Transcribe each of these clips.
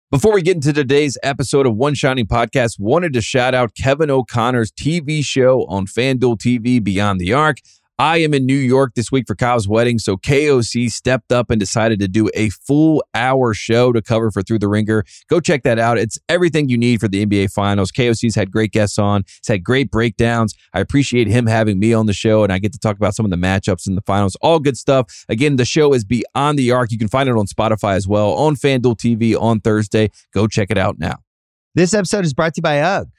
Before we get into today's episode of One Shining Podcast, wanted to shout out Kevin O'Connor's TV show on FanDuel TV, Beyond the Arc. I am in New York this week for Kyle's wedding, so KOC stepped up and decided to do a full hour show to cover for Through the Ringer. Go check that out. It's everything you need for the NBA Finals. KOC's had great guests on. He's had great breakdowns. I appreciate him having me on the show, and I get to talk about some of the matchups in the finals. All good stuff. Again, the show is Beyond the Arc. You can find it on Spotify as well, on FanDuel TV on Thursday. Go check it out now. This episode is brought to you by UGG.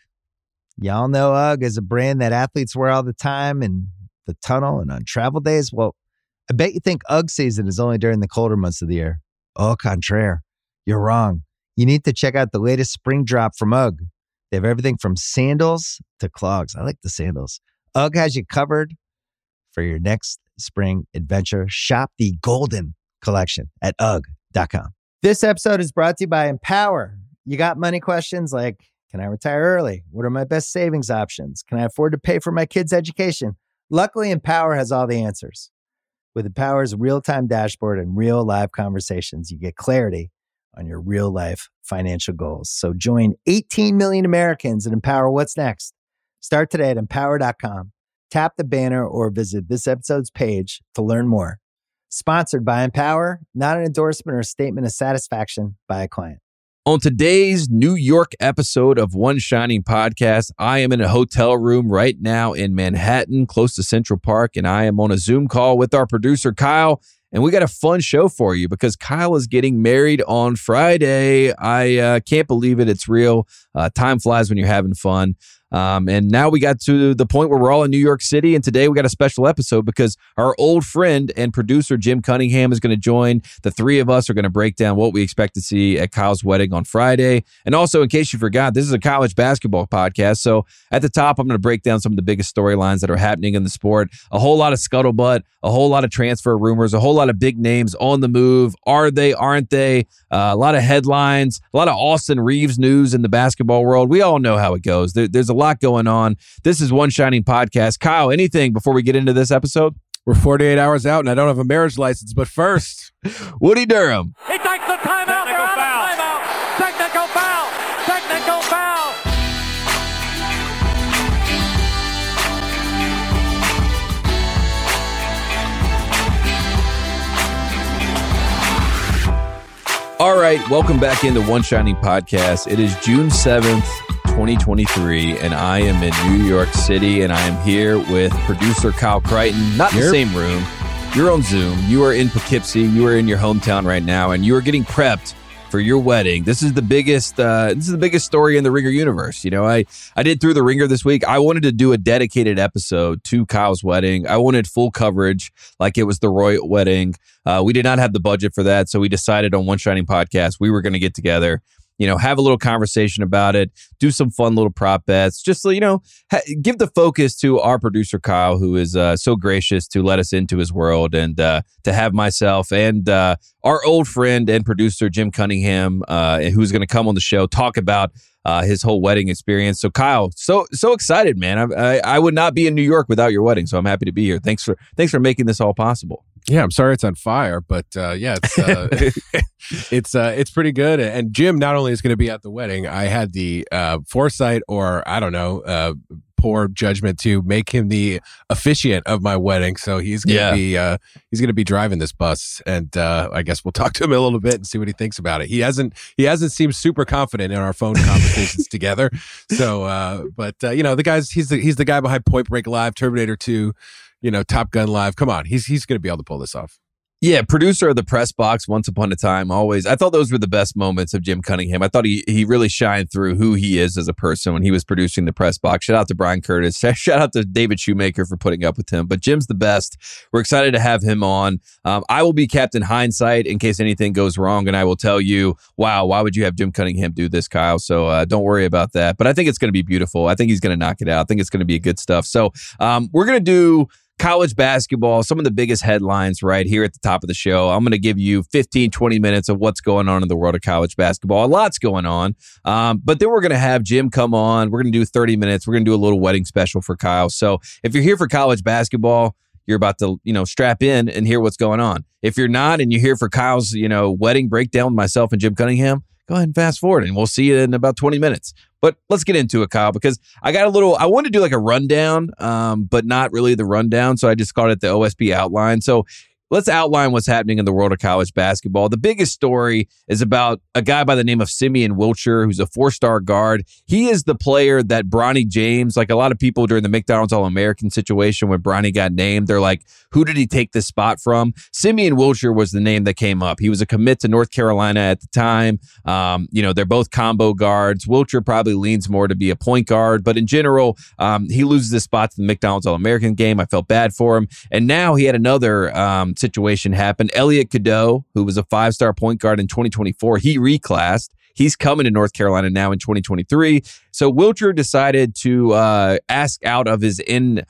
Y'all know UGG is a brand that athletes wear all the time and the tunnel and on travel days. Well, I bet you think UGG season is only during the colder months of the year. Au contraire, you're wrong. You need to check out the latest spring drop from UGG. They have everything from sandals to clogs. I like the sandals. UGG has you covered for your next spring adventure. Shop the Golden Collection at UGG.com. This episode is brought to you by Empower. You got money questions like, can I retire early? What are my best savings options? Can I afford to pay for my kids' education? Luckily, Empower has all the answers. With Empower's real-time dashboard and real live conversations, you get clarity on your real-life financial goals. So join 18 million Americans and Empower what's next. Start today at Empower.com. Tap the banner or visit this episode's page to learn more. Sponsored by Empower, not an endorsement or statement of satisfaction by a client. On today's New York episode of One Shining Podcast, I am in a hotel room right now in Manhattan, close to Central Park, and I am on a Zoom call with our producer, Kyle, and we got a fun show for you because Kyle is getting married on Friday. I can't believe it. It's real. Time flies when you're having fun. And now we got to the point where we're all in New York City, and today we got a special episode because our old friend and producer Jim Cunningham is going to join. The three of us are going to break down what we expect to see at Kyle's wedding on Friday. And also, in case you forgot, this is a college basketball podcast, so at the top, I'm going to break down some of the biggest storylines that are happening in the sport. A whole lot of scuttlebutt, a whole lot of transfer rumors, a whole lot of big names on the move. Are they, aren't they? A lot of headlines, a lot of Austin Reeves news in the basketball world. We all know how it goes. There's a lot going on. This is One Shining Podcast. Kyle, anything before we get into this episode? We're 48 hours out, and I don't have a marriage license. But first, Woody Durham. He takes the timeout. Technical foul. Timeout. Technical foul. Technical foul. All right, welcome back into One Shining Podcast. It is June 7th, 2023, and I am in New York City, and I am here with producer Kyle Crichton. Not in the same room. You're on Zoom. You are in Poughkeepsie. You are in your hometown right now, and you are getting prepped for your wedding. This is the biggest story in the Ringer universe. You know, I did Through the Ringer this week. I wanted to do a dedicated episode to Kyle's wedding. I wanted full coverage like it was the royal wedding. We did not have the budget for that, so we decided on One Shining Podcast we were going to get together, you know, have a little conversation about it, do some fun little prop bets, just, you know, give the focus to our producer, Kyle, who is so gracious to let us into his world, and to have myself and our old friend and producer, Jim Cunningham, who's going to come on the show, talk about his whole wedding experience. So Kyle, so excited, man. I would not be in New York without your wedding, so I'm happy to be here. Thanks for making this all possible. Yeah, I'm sorry it's on fire, but yeah, it's pretty good. And Jim not only is going to be at the wedding, I had the foresight, or I don't know, poor judgment to make him the officiant of my wedding. So he's going to be driving this bus, and I guess we'll talk to him a little bit and see what he thinks about it. He hasn't seemed super confident in our phone conversations together. So, but you know, the guy's he's the guy behind Point Break Live, Terminator 2. You know, Top Gun Live. Come on, he's going to be able to pull this off. Yeah, producer of the Press Box, Once Upon a Time, always. I thought those were the best moments of Jim Cunningham. I thought he really shined through who he is as a person when he was producing the Press Box. Shout out to Brian Curtis. Shout out to David Shoemaker for putting up with him. But Jim's the best. We're excited to have him on. I will be Captain Hindsight in case anything goes wrong, and I will tell you, wow, why would you have Jim Cunningham do this, Kyle? So don't worry about that. But I think it's going to be beautiful. I think he's going to knock it out. I think it's going to be good stuff. So we're going to do college basketball, some of the biggest headlines right here at the top of the show. I'm going to give you 15, 20 minutes of what's going on in the world of college basketball. A lot's going on. But then we're going to have Jim come on. We're going to do 30 minutes. We're going to do a little wedding special for Kyle. So if you're here for college basketball, you're about to, strap in and hear what's going on. If you're not and you're here for Kyle's, wedding breakdown with myself and Jim Cunningham, go ahead and fast forward and we'll see you in about 20 minutes. But let's get into it, Kyle, because I wanted to do like a rundown, but not really the rundown. So I just called it the OSB outline. So let's outline what's happening in the world of college basketball. The biggest story is about a guy by the name of Simeon Wilcher, who's a 4-star guard. He is the player that Bronny James, like a lot of people during the McDonald's All-American situation when Bronny got named, they're like, who did he take this spot from? Simeon Wilcher was the name that came up. He was a commit to North Carolina at the time. They're both combo guards. Wilcher probably leans more to be a point guard, but in general, he loses his spot to the McDonald's All-American game. I felt bad for him. And now he had another situation happen. Elliot Cadeau, who was a 5-star point guard in 2024, he reclassed. He's coming to North Carolina now in 2023. So Wilcher decided to ask out of his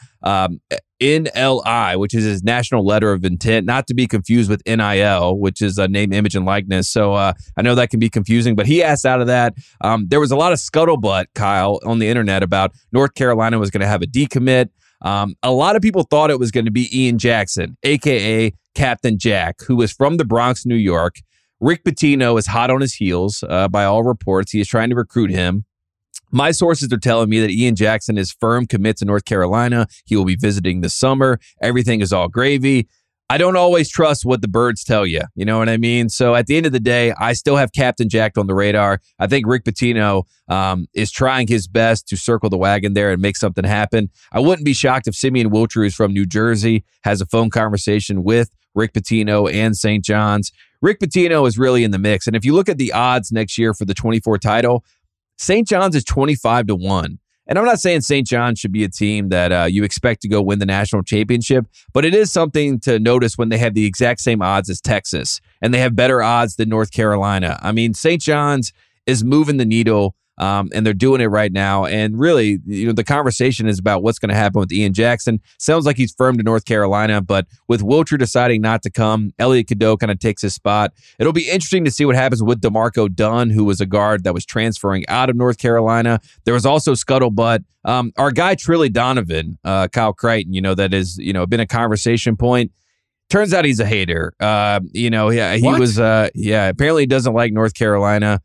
NLI, which is his national letter of intent, not to be confused with NIL, which is a name, image, and likeness. So I know that can be confusing, but he asked out of that. There was a lot of scuttlebutt, Kyle, on the internet about North Carolina was going to have a decommit. A lot of people thought it was going to be Ian Jackson, a.k.a. Captain Jack, who is from the Bronx, New York. Rick Pitino is hot on his heels by all reports. He is trying to recruit him. My sources are telling me that Ian Jackson is firm commit to North Carolina. He will be visiting this summer. Everything is all gravy. I don't always trust what the birds tell you. You know what I mean? So at the end of the day, I still have Captain Jack on the radar. I think Rick Pitino is trying his best to circle the wagon there and make something happen. I wouldn't be shocked if Simeon Wilcher, who's from New Jersey, has a phone conversation with Rick Pitino and St. John's. Rick Pitino is really in the mix. And if you look at the odds next year for the 24 title, St. John's is 25-1. And I'm not saying St. John's should be a team that you expect to go win the national championship, but it is something to notice when they have the exact same odds as Texas, and they have better odds than North Carolina. I mean, St. John's is moving the needle, and they're doing it right now. And really, the conversation is about what's going to happen with Ian Jackson. Sounds like he's firm to North Carolina, but with Wilcher deciding not to come, Elliot Cadeau kind of takes his spot. It'll be interesting to see what happens with DeMarco Dunn, who was a guard that was transferring out of North Carolina. There was also scuttlebutt. Our guy Trilly Donovan, Kyle Crichton, that has been a conversation point. Turns out he's a hater. He was apparently he doesn't like North Carolina.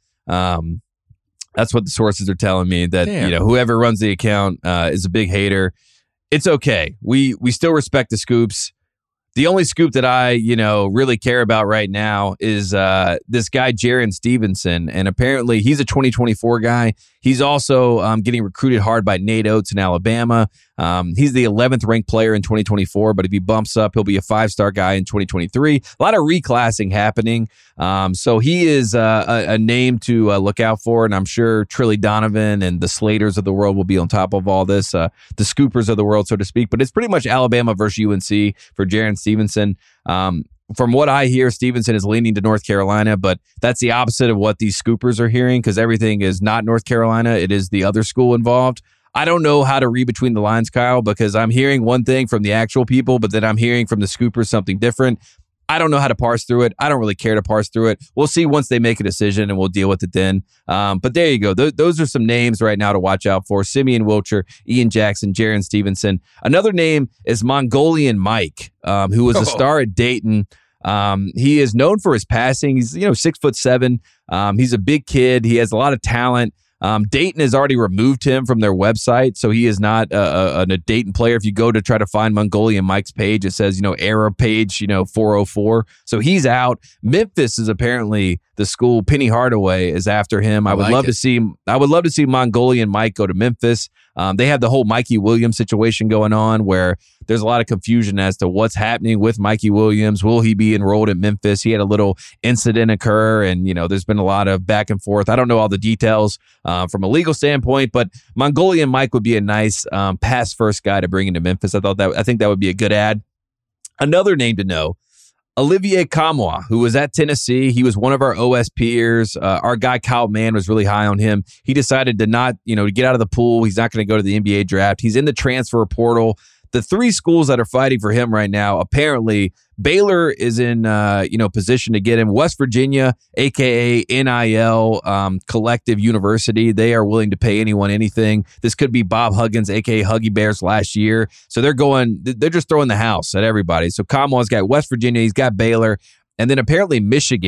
That's what the sources are telling me, that whoever runs the account is a big hater. It's okay. We still respect the scoops. The only scoop that I really care about right now is this guy Jaron Stevenson, and apparently he's a 2024 guy. He's also getting recruited hard by Nate Oates in Alabama. He's the 11th ranked player in 2024, but if he bumps up, he'll be a 5-star guy in 2023. A lot of reclassing happening. So he is a name to look out for, and I'm sure Trilly Donovan and the Slaters of the world will be on top of all this, the scoopers of the world, so to speak. But it's pretty much Alabama versus UNC for Jaron Stevenson. From what I hear, Stevenson is leaning to North Carolina, but that's the opposite of what these scoopers are hearing, because everything is not North Carolina. It is the other school involved. I don't know how to read between the lines, Kyle, because I'm hearing one thing from the actual people, but then I'm hearing from the scoopers something different. I don't know how to parse through it. I don't really care to parse through it. We'll see once they make a decision, and we'll deal with it then. But there you go. Those are some names right now to watch out for. Simeon Wilcher, Ian Jackson, Jaron Stevenson. Another name is Mongolian Mike, who was a star at Dayton. He is known for his passing. He's 6'7". He's a big kid. He has a lot of talent. Dayton has already removed him from their website, so he is not a Dayton player. If you go to try to find Mongolian Mike's page, it says, error page, 404. So he's out. Memphis is apparently the school. Penny Hardaway is after him. I would love to see Mongolian Mike go to Memphis. They have the whole Mikey Williams situation going on, where there's a lot of confusion as to what's happening with Mikey Williams. Will he be enrolled at Memphis? He had a little incident occur, and there's been a lot of back and forth. I don't know all the details from a legal standpoint, but Mongolian Mike would be a nice pass first guy to bring into Memphis. I think that would be a good add. Another name to know, Olivier Kamoa, who was at Tennessee. He was one of our OS peers. Our guy Kyle Mann was really high on him. He decided to not, to get out of the pool. He's not going to go to the NBA draft. He's in the transfer portal. The three schools that are fighting for him right now, apparently Baylor is in position to get him. West Virginia, aka NIL Collective University, they are willing to pay anyone anything. This could be Bob Huggins, aka Huggy Bears last year. So they're just throwing the house at everybody. So Kamoa's got West Virginia, he's got Baylor, and then apparently Michigan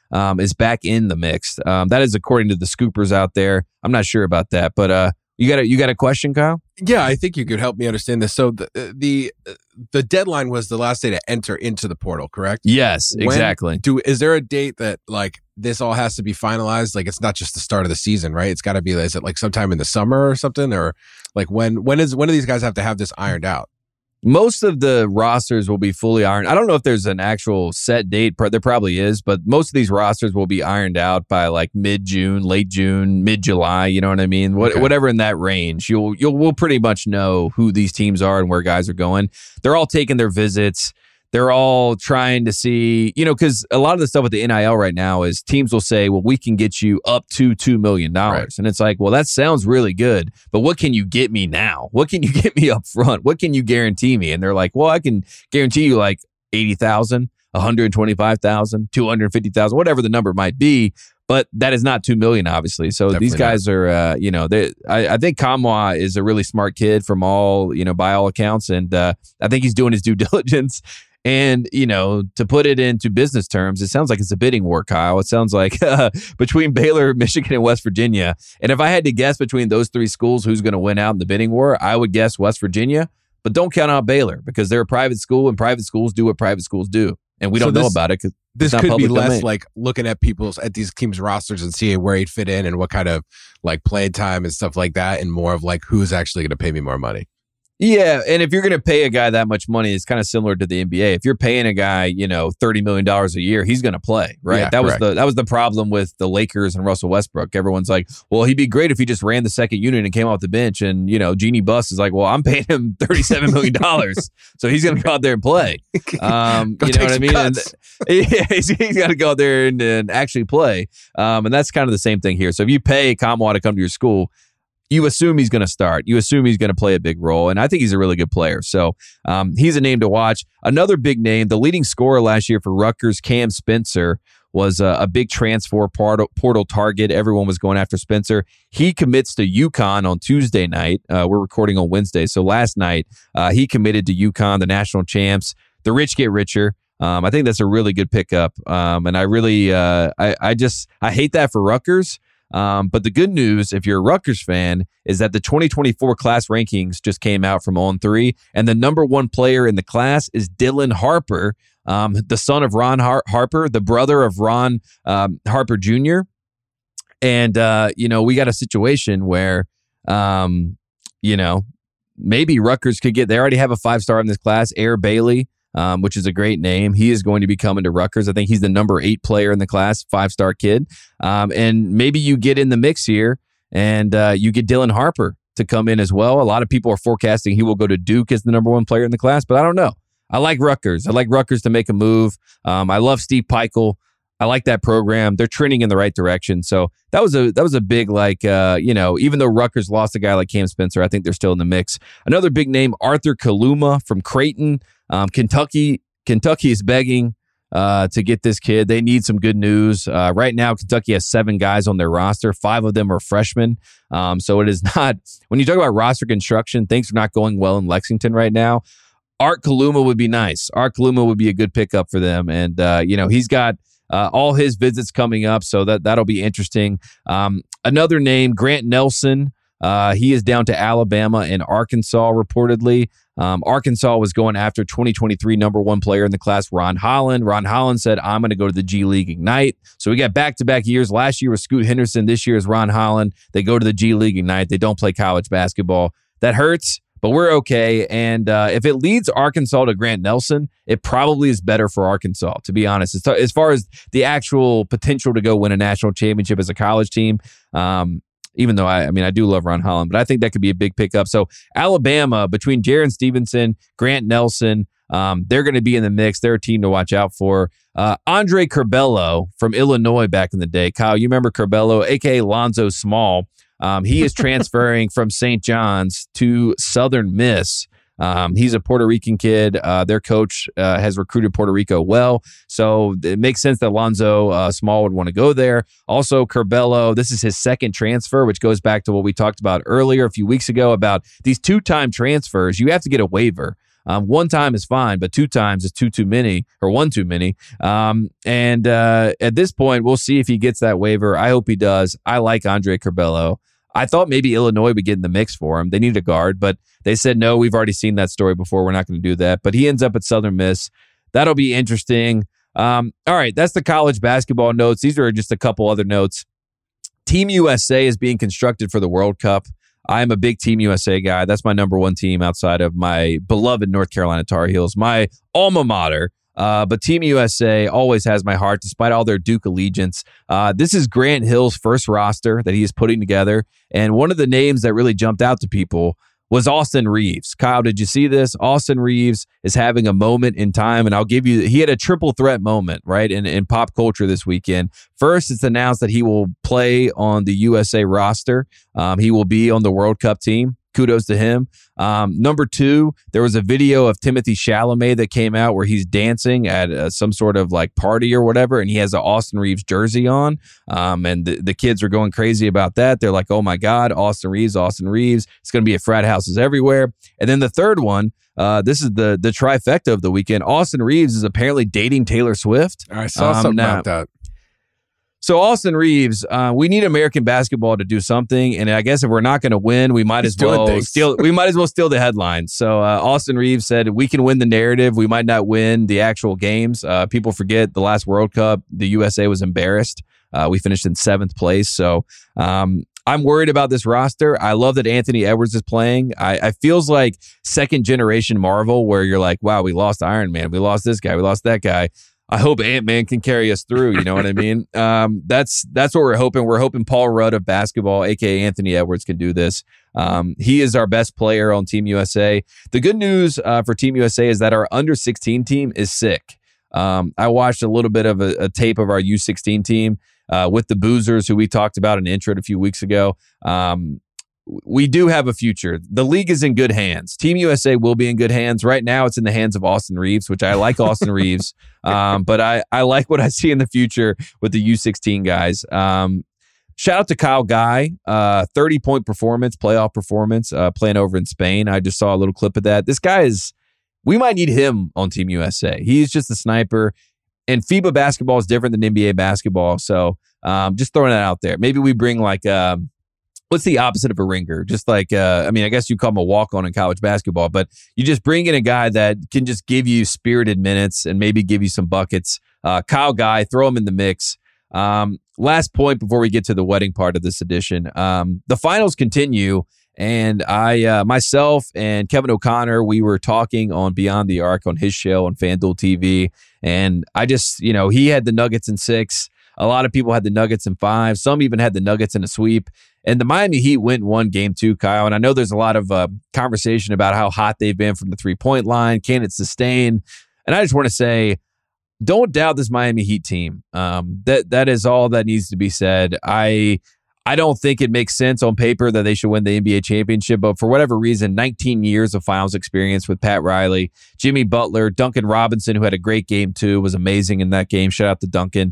is back in the mix. That is according to the scoopers out there. I'm not sure about that, but you got a question, Kyle? Yeah, I think you could help me understand this. So the deadline was the last day to enter into the portal, correct? Yes, exactly. Is there a date that like this all has to be finalized? Like it's not just the start of the season, right? It's got to be. Is it like sometime in the summer or something, or like when do these guys have to have this ironed out? Most of the rosters will be fully ironed. I don't know if there's an actual set date. There probably is, but most of these rosters will be ironed out by like mid-June, late June, mid-July. You know what I mean? Whatever in that range. We'll pretty much know who these teams are and where guys are going. They're all taking their visits. They're all trying to see, because a lot of the stuff with the NIL right now is teams will say, well, we can get you up to $2 million. Right. And it's like, well, that sounds really good, but what can you get me now? What can you get me up front? What can you guarantee me? And they're like, well, I can guarantee you like 80,000, 125,000, 250,000, whatever the number might be. But that is not $2 million, obviously. So definitely these guys are, I think Kamwa is a really smart kid from by all accounts. And I think he's doing his due diligence. And, to put it into business terms, it sounds like it's a bidding war, Kyle. It sounds like between Baylor, Michigan, and West Virginia. And if I had to guess between those three schools who's going to win out in the bidding war, I would guess West Virginia. But don't count out Baylor because they're a private school and private schools do what private schools do. And we don't know about it because this could be less like looking at these teams' rosters and seeing where he'd fit in and what kind of like play time and stuff like that, and more of like who's actually going to pay me more money. Yeah, and if you're going to pay a guy that much money, it's kind of similar to the NBA. If you're paying a guy, $30 million a year, he's going to play, right? Yeah, that was the problem with the Lakers and Russell Westbrook. Everyone's like, well, he'd be great if he just ran the second unit and came off the bench. And Jeannie Buss is like, well, I'm paying him $37 million, so he's going to go out there and play. You know what I mean? And, he's got to go out there and actually play. And that's kind of the same thing here. So if you pay Kamwa to come to your school, you assume he's going to start. You assume he's going to play a big role, and I think he's a really good player. So he's a name to watch. Another big name, the leading scorer last year for Rutgers, Cam Spencer, was a big transfer portal target. Everyone was going after Spencer. He commits to UConn on Tuesday night. We're recording on Wednesday. So last night, he committed to UConn, the national champs. The rich get richer. I think that's a really good pickup. And I really, I hate that for Rutgers. But the good news, if you're a Rutgers fan, is that the 2024 class rankings just came out from On3, and the number one player in the class is Dylan Harper, the son of Ron Harper, the brother of Ron Harper Jr. And, we got a situation where, maybe Rutgers could they already have a 5-star in this class, Air Bailey. Which is a great name. He is going to be coming to Rutgers. I think he's the number 8 player in the class, 5-star kid. And maybe you get in the mix here and you get Dylan Harper to come in as well. A lot of people are forecasting he will go to Duke as the number 1 player in the class, but I don't know. I like Rutgers. I like Rutgers to make a move. I love Steve Peichel. I like that program. They're trending in the right direction. So that was a big, even though Rutgers lost a guy like Cam Spencer, I think they're still in the mix. Another big name, Arthur Kaluma from Creighton. Kentucky is begging to get this kid. They need some good news. Right now, Kentucky has 7 guys on their roster. 5 of them are freshmen. So it is not, when you talk about roster construction, things are not going well in Lexington right now. Art Kaluma would be nice. Art Kaluma would be a good pickup for them. And, he's got all his visits coming up, so that'll be interesting. Another name, Grant Nelson. He is down to Alabama and Arkansas, reportedly. Arkansas was going after 2023 number 1 player in the class, Ron Holland. Ron Holland said, I'm going to go to the G League Ignite. So we got back-to-back years. Last year was Scoot Henderson. This year is Ron Holland. They go to the G League Ignite. They don't play college basketball. That hurts, but we're okay. And if it leads Arkansas to Grant Nelson, it probably is better for Arkansas, to be honest. As far as the actual potential to go win a national championship as a college team, even though I do love Ron Holland, but I think that could be a big pickup. So Alabama, between Jaron Stevenson, Grant Nelson, they're going to be in the mix. They're a team to watch out for. Andre Curbelo from Illinois back in the day. Kyle, you remember Curbelo, a.k.a. Lonzo Small. He is transferring from St. John's to Southern Miss. He's a Puerto Rican kid. Their coach has recruited Puerto Rico well, so it makes sense that Lonzo Small would want to go there. Also, Curbelo, this is his second transfer, which goes back to what we talked about earlier a few weeks ago about these 2-time transfers. You have to get a waiver. One time is fine, but 2 times is too many, or 1 too many. At this point, we'll see if he gets that waiver. I hope he does. I like Andre Curbelo. I thought maybe Illinois would get in the mix for him. They need a guard, but they said, no, we've already seen that story before. We're not going to do that. But he ends up at Southern Miss. That'll be interesting. All right, that's the college basketball notes. These are just a couple other notes. Team USA is being constructed for the World Cup. I am a big Team USA guy. That's my number one team outside of my beloved North Carolina Tar Heels, my alma mater. But Team USA always has my heart, despite all their Duke allegiance. This is Grant Hill's first roster that he is putting together. And one of the names that really jumped out to people was Austin Reeves. Kyle, did you see this? Austin Reeves is having a moment in time, and I'll give you, he had a triple threat moment, right, in pop culture this weekend. First, it's announced that he will play on the USA roster. He will be on the World Cup team. Kudos to him. Number 2, there was a video of Timothée Chalamet that came out where he's dancing at some sort of like party or whatever, and he has an Austin Reeves jersey on. And the kids are going crazy about that. They're like, oh my God, Austin Reeves. It's going to be at frat houses everywhere. And then the third one, this is the trifecta of the weekend. Austin Reeves is apparently dating Taylor Swift. I saw something about that. So Austin Reeves, we need American basketball to do something, and I guess if we're not going to win, we might as well steal. We might as well steal the headlines. So Austin Reeves said, "We can win the narrative. We might not win the actual games. People forget the last World Cup, the USA was embarrassed. We finished in 7th place. So I'm worried about this roster. I love that Anthony Edwards is playing. I feels like second generation Marvel, where you're like, wow, we lost Iron Man, we lost this guy, we lost that guy. I hope Ant-Man can carry us through. You know what I mean? That's what we're hoping. We're hoping Paul Rudd of basketball, a.k.a. Anthony Edwards, can do this. He is our best player on Team USA. The good news for Team USA is that our under-16 team is sick. I watched a little bit of a tape of our U16 team with the Boozers, who we talked about in the intro a few weeks ago. We do have a future. The league is in good hands. Team USA will be in good hands. Right now, it's in the hands of Austin Reeves, which I like Austin Reeves. But I like what I see in the future with the U16 guys. Shout out to Kyle Guy, 30-point performance, playoff performance, playing over in Spain. I just saw a little clip of that. This guy we might need him on Team USA. He's just a sniper. And FIBA basketball is different than NBA basketball. So just throwing that out there. Maybe we bring like... what's the opposite of a ringer? Just like, I guess you call him a walk-on in college basketball, but you just bring in a guy that can just give you spirited minutes and maybe give you some buckets. Kyle Guy, throw him in the mix. Last point before we get to the wedding part of this edition. The finals continue, and I, myself and Kevin O'Connor, we were talking on Beyond the Arc on his show on FanDuel TV, and I just, he had the Nuggets in 6. A lot of people had the Nuggets in 5. Some even had the Nuggets in a sweep. And the Miami Heat went and won game 2, Kyle. And I know there's a lot of conversation about how hot they've been from the three-point line. Can it sustain? And I just want to say, don't doubt this Miami Heat team. That is all that needs to be said. I don't think it makes sense on paper that they should win the NBA championship, but for whatever reason, 19 years of finals experience with Pat Riley, Jimmy Butler, Duncan Robinson, who had a great game too, was amazing in that game. Shout out to Duncan.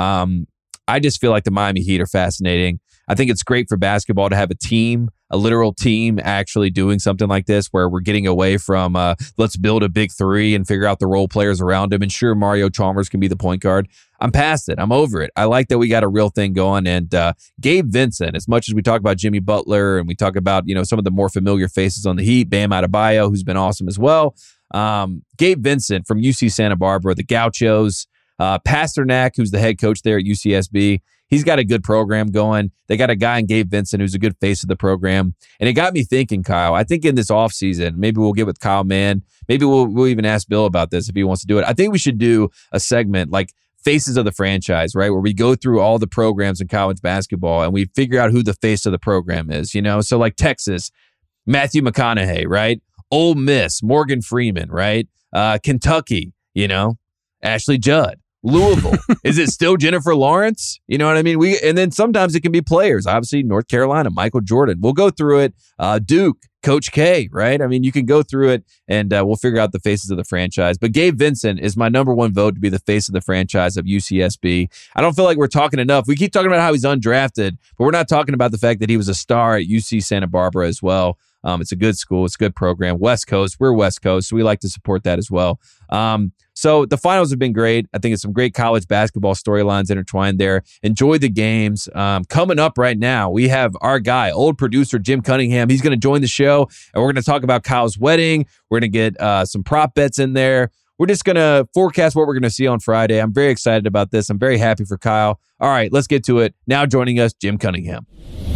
I just feel like the Miami Heat are fascinating. I think it's great for basketball to have a team, a literal team, actually doing something like this, where we're getting away from let's build a big three and figure out the role players around him. And sure, Mario Chalmers can be the point guard. I'm past it. I'm over it. I like that we got a real thing going. And Gabe Vincent, as much as we talk about Jimmy Butler and we talk about some of the more familiar faces on the Heat, Bam Adebayo, who's been awesome as well. Gabe Vincent from UC Santa Barbara, the Gauchos, Pasternak, who's the head coach there at UCSB. He's got a good program going. They got a guy in Gabe Vincent who's a good face of the program. And it got me thinking, Kyle, I think in this offseason, maybe we'll get with Kyle Mann. Maybe we'll even ask Bill about this if he wants to do it. I think we should do a segment like Faces of the Franchise, right? Where we go through all the programs in college basketball and we figure out who the face of the program is, So like Texas, Matthew McConaughey, right? Ole Miss, Morgan Freeman, right? Kentucky, Ashley Judd. Louisville. Is it still Jennifer Lawrence? You know what I mean? And then sometimes it can be players. Obviously, North Carolina, Michael Jordan. We'll go through it. Duke, Coach K, right? I mean, you can go through it and we'll figure out the faces of the franchise. But Gabe Vincent is my number one vote to be the face of the franchise of UCSB. I don't feel like we're talking enough. We keep talking about how he's undrafted, but we're not talking about the fact that he was a star at UC Santa Barbara as well. It's a good school. It's a good program. West Coast. We're West Coast, so we like to support that as well. So the finals have been great. I think it's some great college basketball storylines intertwined there. Enjoy the games. Coming up right now, we have our guy, old producer Jim Cunningham. He's going to join the show, and we're going to talk about Kyle's wedding. We're going to get some prop bets in there. We're just going to forecast what we're going to see on Friday. I'm very excited about this. I'm very happy for Kyle. All right, let's get to it. Now joining us, Jim Cunningham.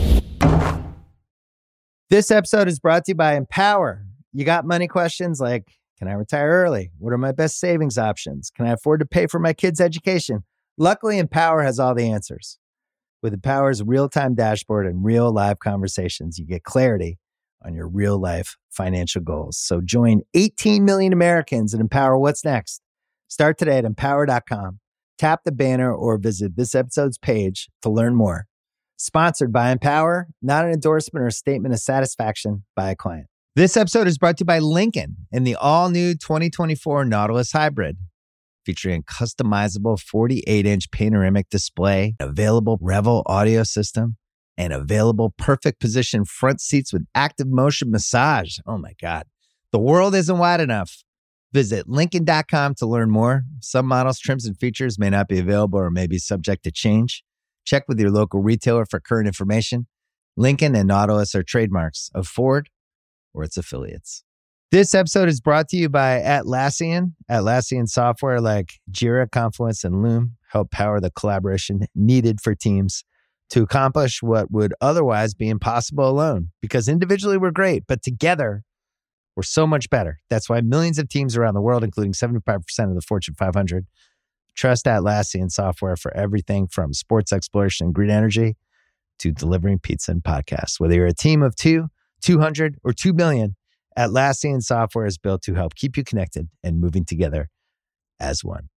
This episode is brought to you by Empower. You got money questions like, can I retire early? What are my best savings options? Can I afford to pay for my kids' education? Luckily, Empower has all the answers. With Empower's real-time dashboard and real live conversations, you get clarity on your real-life financial goals. So join 18 million Americans and Empower what's next. Start today at empower.com. Tap the banner or visit this episode's page to learn more. Sponsored by Empower, not an endorsement or a statement of satisfaction by a client. This episode is brought to you by Lincoln and the all-new 2024 Nautilus Hybrid, featuring a customizable 48-inch panoramic display, available Revel audio system, and available perfect position front seats with active motion massage. Oh my God. The world isn't wide enough. Visit Lincoln.com to learn more. Some models, trims, and features may not be available or may be subject to change. Check with your local retailer for current information. Lincoln and Nautilus are trademarks of Ford or its affiliates. This episode is brought to you by Atlassian. Atlassian software like Jira, Confluence, and Loom help power the collaboration needed for teams to accomplish what would otherwise be impossible alone. Because individually we're great, but together we're so much better. That's why millions of teams around the world, including 75% of the Fortune 500, trust Atlassian software for everything from sports exploration and green energy to delivering pizza and podcasts. Whether you're a team of 2, 200, or 2 billion, Atlassian software is built to help keep you connected and moving together as one.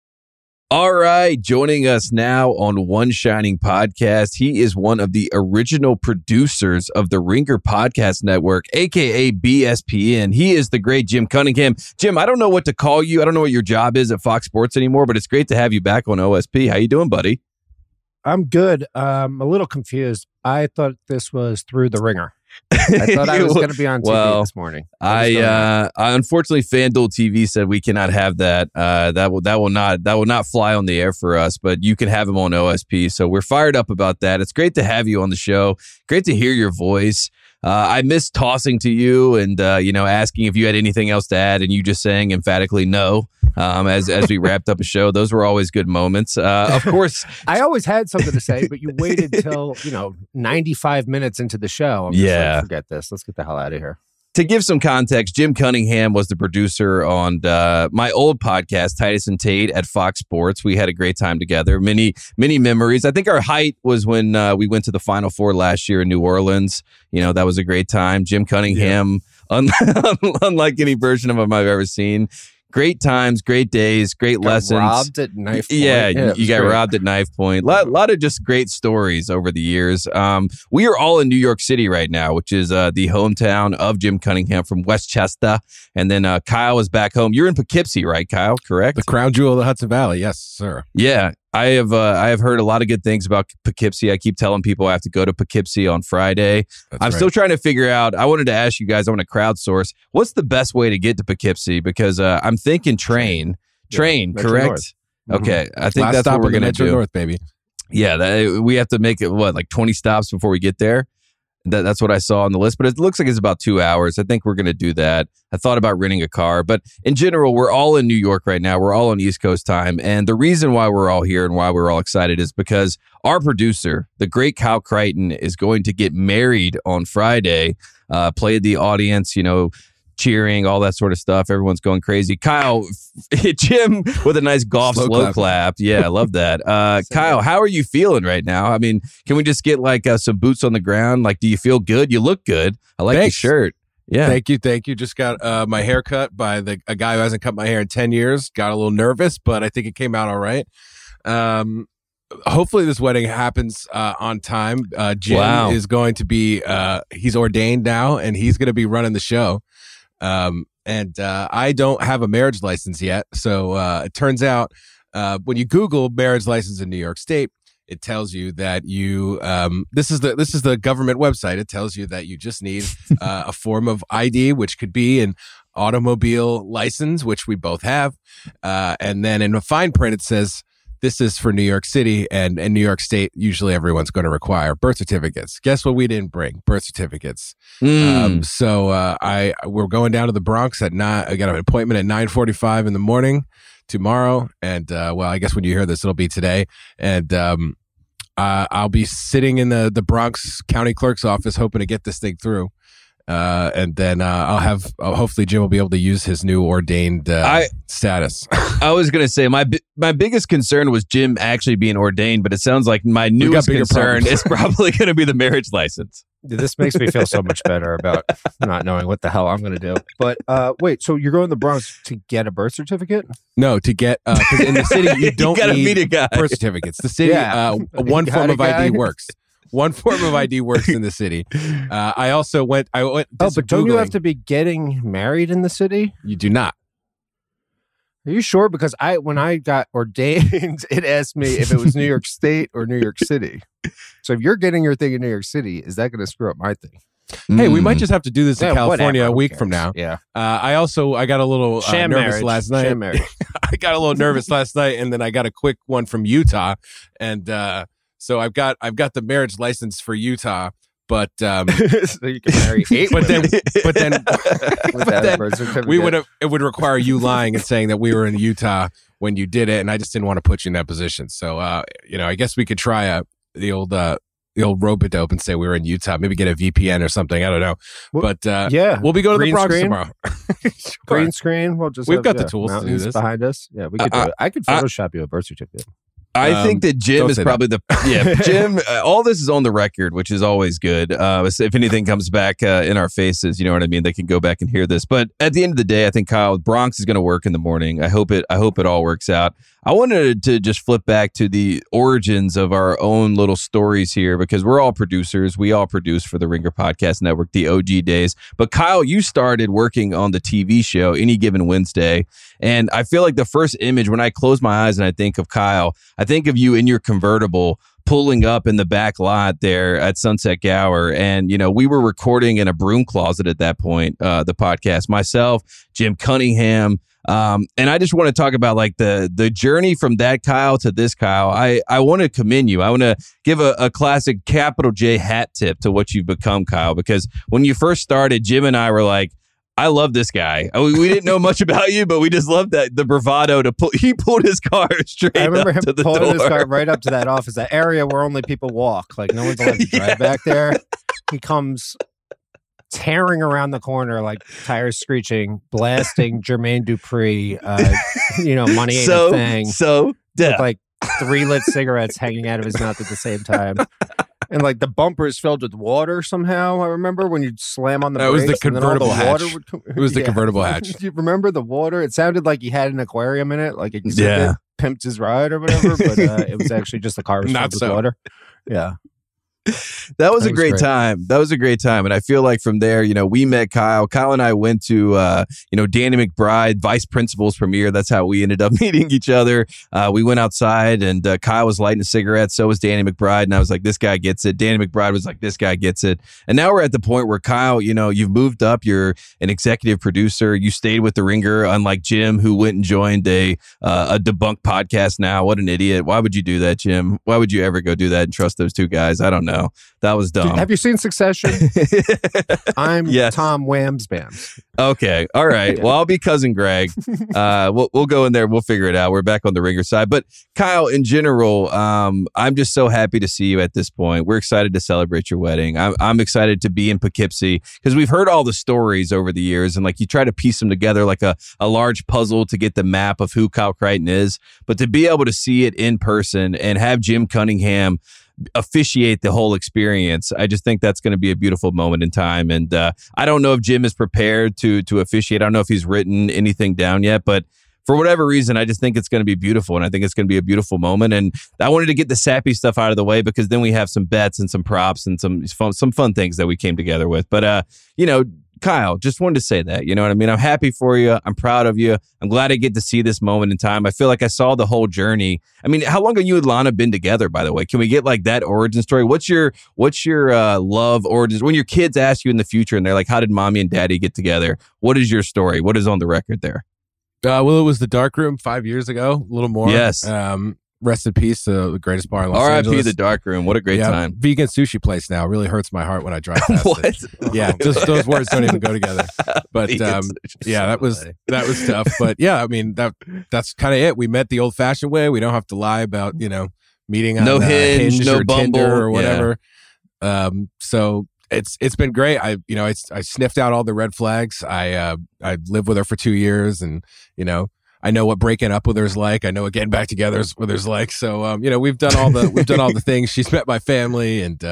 All right, joining us now on One Shining Podcast. He is one of the original producers of the Ringer Podcast Network, a.k.a. BSPN. He is the great Jim Cunningham. Jim, I don't know what to call you. I don't know what your job is at Fox Sports anymore, but it's great to have you back on OSP. How you doing, buddy? I'm good. I'm a little confused. I thought this was through the Ringer. I thought I was going to be on TV this morning. I unfortunately, FanDuel TV said we cannot have that. That will not fly on the air for us. But you can have him on OSP. So we're fired up about that. It's great to have you on the show. Great to hear your voice. I miss tossing to you and asking if you had anything else to add, and you just saying emphatically no. As we wrapped up a show, those were always good moments. Of course, I always had something to say, but you waited till 95 minutes into the show. I'm just like, forget this. Let's get the hell out of here. To give some context, Jim Cunningham was the producer on my old podcast, Titus and Tate, at Fox Sports. We had a great time together. Many memories. I think our height was when we went to the Final Four last year in New Orleans. That was a great time. Jim Cunningham, unlike any version of him I've ever seen. Great times, great days, great lessons. Robbed at knife point. Yeah, you got robbed at knife point. Lot of just great stories over the years. We are all in New York City right now, which is the hometown of Jim Cunningham from Westchester. And then Kyle is back home. You're in Poughkeepsie, right, Kyle? Correct? The crown jewel of the Hudson Valley. Yes, sir. Yeah. I have heard a lot of good things about Poughkeepsie. I keep telling people I have to go to Poughkeepsie on Friday. I'm still trying to figure out. I wanted to ask you guys. I want to crowdsource. What's the best way to get to Poughkeepsey? Because I'm thinking train. Correct? Okay, I think that's what we're gonna do. North, baby. Yeah, we have to make it like 20 stops before we get there. That's what I saw on the list, but it looks like it's about 2 hours. I think we're going to do that. I thought about renting a car, but in general, we're all in New York right now. We're all on East Coast time. And the reason why we're all here and why we're all excited is because our producer, the great Kyle Crichton, is going to get married on Friday, played the audience, cheering, all that sort of stuff. Everyone's going crazy. Kyle, Jim with a nice golf slow clap. Yeah, I love that. Kyle, how are you feeling right now? I mean, can we just get like some boots on the ground? Like, do you feel good? You look good. I like the shirt. Yeah. Thank you. Just got my hair cut by a guy who hasn't cut my hair in 10 years. Got a little nervous, but I think it came out all right. Hopefully this wedding happens on time. Jim is going to be, he's ordained now, and he's going to be running the show. And I don't have a marriage license yet. So it turns out when you Google marriage license in New York State, it tells you that you this is the government website. It tells you that you just need a form of ID, which could be an automobile license, which we both have, and then in a fine print it says, this is for New York City, and in New York State, usually everyone's going to require birth certificates. Guess what we didn't bring? Birth certificates. So we're going down to the Bronx at 9. I got an appointment at 9:45 in the morning tomorrow, and I guess when you hear this, it'll be today. And I'll be sitting in the Bronx County Clerk's office hoping to get this thing through. And then hopefully Jim will be able to use his new ordained status. I was going to say my biggest concern was Jim actually being ordained, but it sounds like my newest concern is probably going to be the marriage license. This makes me feel so much better about not knowing what the hell I'm going to do. But wait, so you're going to the Bronx to get a birth certificate? No, to get because in the city you don't need meet a guy. Birth certificates. The city, one form of ID works. One form of ID works in the city. I went. But don't you have to be getting married in the city? You do not. Are you sure? Because when I got ordained, it asked me if it was New York State or New York City. So if you're getting your thing in New York City, is that going to screw up my thing? Hey, we might just have to do this in California a week from now. Yeah. I got a little nervous last night. I got a little nervous last night, and then I got a quick one from Utah, and so I've got the marriage license for Utah, but so you can marry 8. But then it would require you lying and saying that we were in Utah when you did it, and I just didn't want to put you in that position. So I guess we could try the old rope-a-dope and say we were in Utah. Maybe get a VPN or something. I don't know. But we'll be going to the Bronx tomorrow. Sure. Green screen. We've got the tools to do this behind us. Yeah, we could do it. I could Photoshop you a birth certificate. I think that Jim is probably Jim. All this is on the record, which is always good. If anything comes back in our faces, you know what I mean. They can go back and hear this. But at the end of the day, I think Kyle, Bronx is going to work in the morning. I hope it all works out. I wanted to just flip back to the origins of our own little stories here because we're all producers. We all produce for the Ringer Podcast Network, the OG days. But Kyle, you started working on the TV show Any Given Wednesday. And I feel like the first image, when I close my eyes and I think of Kyle, I think of you in your convertible pulling up in the back lot there at Sunset Gower. And, we were recording in a broom closet at that point, the podcast, myself, Jim Cunningham. And I just want to talk about like the journey from that Kyle to this Kyle. I want to commend you. I want to give a classic capital J hat tip to what you've become, Kyle, because when you first started, Jim and I were like, I love this guy. We didn't know much about you, but we just loved the bravado he pulled his car straight up to the door. I remember him pulling his car right up to that office, that area where only people walk. Like no one's allowed to drive back there. He comes tearing around the corner, like tires screeching, blasting Jermaine Dupri. Money ain't a thing. So deaf. With like 3 lit cigarettes hanging out of his mouth at the same time. And like the bumper is filled with water somehow. I remember when you'd slam on the brakes. It was the convertible hatch. It was the convertible hatch. Do you remember the water? It sounded like he had an aquarium in it, like it pimped his ride or whatever. But it was actually just the car was filled with water. Yeah. That was a great time. That was a great time. And I feel like from there, we met Kyle. Kyle and I went to, Danny McBride, Vice Principal's premiere. That's how we ended up meeting each other. We went outside and Kyle was lighting a cigarette. So was Danny McBride. And I was like, this guy gets it. Danny McBride was like, this guy gets it. And now we're at the point where Kyle, you've moved up. You're an executive producer. You stayed with The Ringer, unlike Jim, who went and joined a debunked podcast now. What an idiot. Why would you do that, Jim? Why would you ever go do that and trust those two guys? I don't know. That was dumb. Have you seen Succession? I'm Tom Whamsbams. Okay. All right. Well, I'll be Cousin Greg. We'll go in there. We'll figure it out. We're back on the Ringer side. But Kyle, in general, I'm just so happy to see you at this point. We're excited to celebrate your wedding. I'm excited to be in Poughkeepsie because we've heard all the stories over the years and like you try to piece them together like a large puzzle to get the map of who Kyle Crichton is. But to be able to see it in person and have Jim Cunningham officiate the whole experience, I just think that's going to be a beautiful moment in time. And I don't know if Jim is prepared to officiate. I don't know if he's written anything down yet, but for whatever reason, I just think it's going to be beautiful. And I think it's going to be a beautiful moment. And I wanted to get the sappy stuff out of the way because then we have some bets and some props and some fun things that we came together with. But, Kyle, just wanted to say that. You know what I mean? I'm happy for you. I'm proud of you. I'm glad I get to see this moment in time. I feel like I saw the whole journey. I mean, how long have you and Lana been together, by the way? Can we get like that origin story? What's your love origins? When your kids ask you in the future and they're like, how did mommy and daddy get together? What is your story? What is on the record there? Well, it was the Dark Room 5 years ago, a little more. Yes. Rest in peace to the greatest bar in Los Angeles. R.I.P. the Dark Room. What a great time. Vegan sushi place now. Really hurts my heart when I drive past it. Yeah, just those words don't even go together. But that was tough. But yeah, I mean that's kind of it. We met the old-fashioned way. We don't have to lie about meeting on Hinge no or Bumble Tinder or whatever. So it's been great. I sniffed out all the red flags. I lived with her for 2 years, and I know what breaking up with her is like. I know what getting back together with her is like. So, we've done all the things. She's met my family, and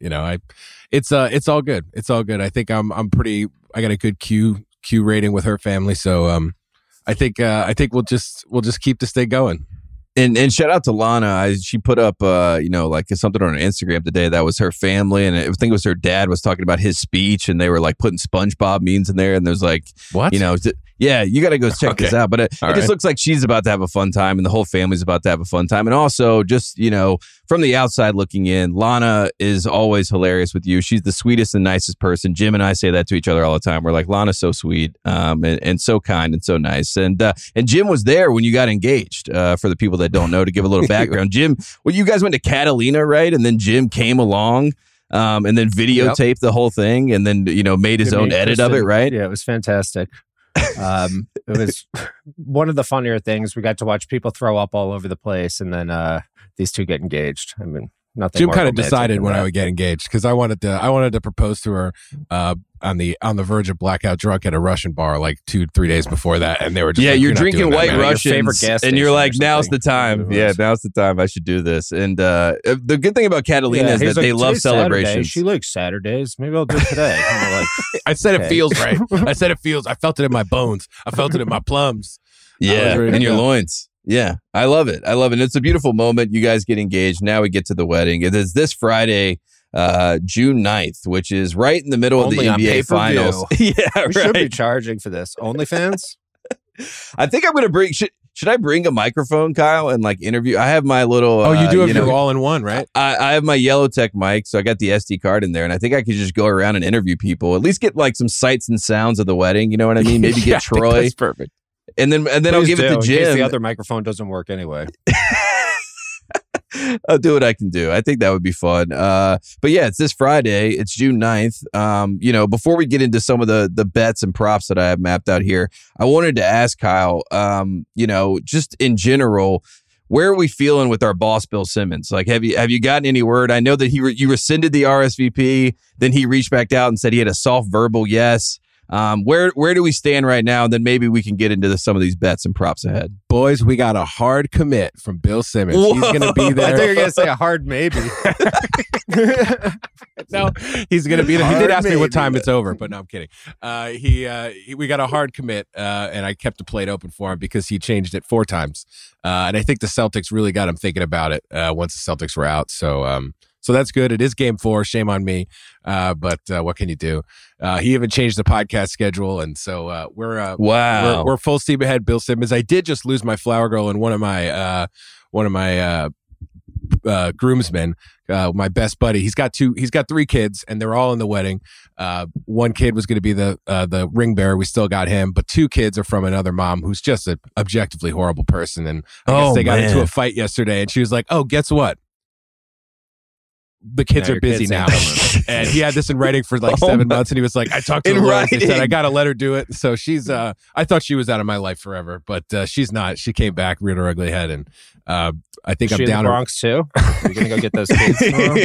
it's all good. It's all good. I think I got a good Q rating with her family. So, I think we'll just keep this thing going. And shout out to Lana. She put up, like something on her Instagram today that was her family, and I think it was her dad was talking about his speech, and they were like putting SpongeBob memes in there, and there's like, what? Yeah, you got to go check this out. But it just looks like she's about to have a fun time, and the whole family's about to have a fun time. And also, just from the outside looking in, Lana is always hilarious with you. She's the sweetest and nicest person. Jim and I say that to each other all the time. We're like, Lana's so sweet, and so kind and so nice. And Jim was there when you got engaged. For the people that don't know, to give a little background, Jim, you guys went to Catalina, right? And then Jim came along. And then videotaped the whole thing, and then made his own edit of it, right? Yeah, it was fantastic. It was one of the funnier things. We got to watch people throw up all over the place, and then these two get engaged. I mean, nothing. Jim kind of decided when I would get engaged, because I wanted to propose to her on the verge of blackout drunk at a Russian bar like 2-3 days before that, and they were just you're drinking White Russians, and you're like, now's the time. Yeah, now's the time. I should do this. And the good thing about Catalina is that they love celebrations. Saturday. She likes Saturdays. Maybe I'll do it today. I said it feels right. I said it feels. I felt it in my bones. I felt it in my plums. Yeah, in your loins. Yeah, I love it. It's a beautiful moment. You guys get engaged. Now we get to the wedding. It is this Friday, June 9th, which is right in the middle of the NBA Finals. Yeah, we should be charging for this. OnlyFans? I think I'm going to bring... Should I bring a microphone, Kyle, and like interview? I have my little... you do have your all-in-one, right? I have my Yellow Tech mic, so I got the SD card in there, and I think I could just go around and interview people. At least get like some sights and sounds of the wedding. You know what I mean? Maybe get Troy. That's perfect. And then I'll give it to Jim. In case the other microphone doesn't work anyway. I'll do what I can do. I think that would be fun. But yeah, it's this Friday. It's June 9th. Before we get into some of the bets and props that I have mapped out here, I wanted to ask Kyle, just in general, where are we feeling with our boss, Bill Simmons? Like, have you gotten any word? I know that you rescinded the RSVP, then he reached back out and said he had a soft verbal yes. Where do we stand right now? And then maybe we can get into some of these bets and props ahead. Boys, we got a hard commit from Bill Simmons. Whoa. He's going to be there. I thought you were going to say a hard maybe. No, he's going to be there. He did ask me what time it's over, but no, I'm kidding. We got a hard commit, and I kept the plate open for him because he changed it 4 times. And I think the Celtics really got him thinking about it once the Celtics were out. So that's good. It is game 4. Shame on me. But what can you do? He even changed the podcast schedule. And so we're full steam ahead, Bill Simmons. I did just lose my flower girl and one of my groomsmen, my best buddy. He's got 3 kids, and they're all in the wedding. One kid was going to be the ring bearer. We still got him, but 2 kids are from another mom who's just an objectively horrible person. And I guess they got into a fight yesterday, and she was like, "Oh, guess what? The kids are busy now." And he had this in writing for like 7 months, and he was like, I talked to her, they said I gotta let her do it. So she's I thought she was out of my life forever, but she's not. She came back, reared her ugly head, and I think I'm down in the Bronx too. You're gonna go get those kids tomorrow?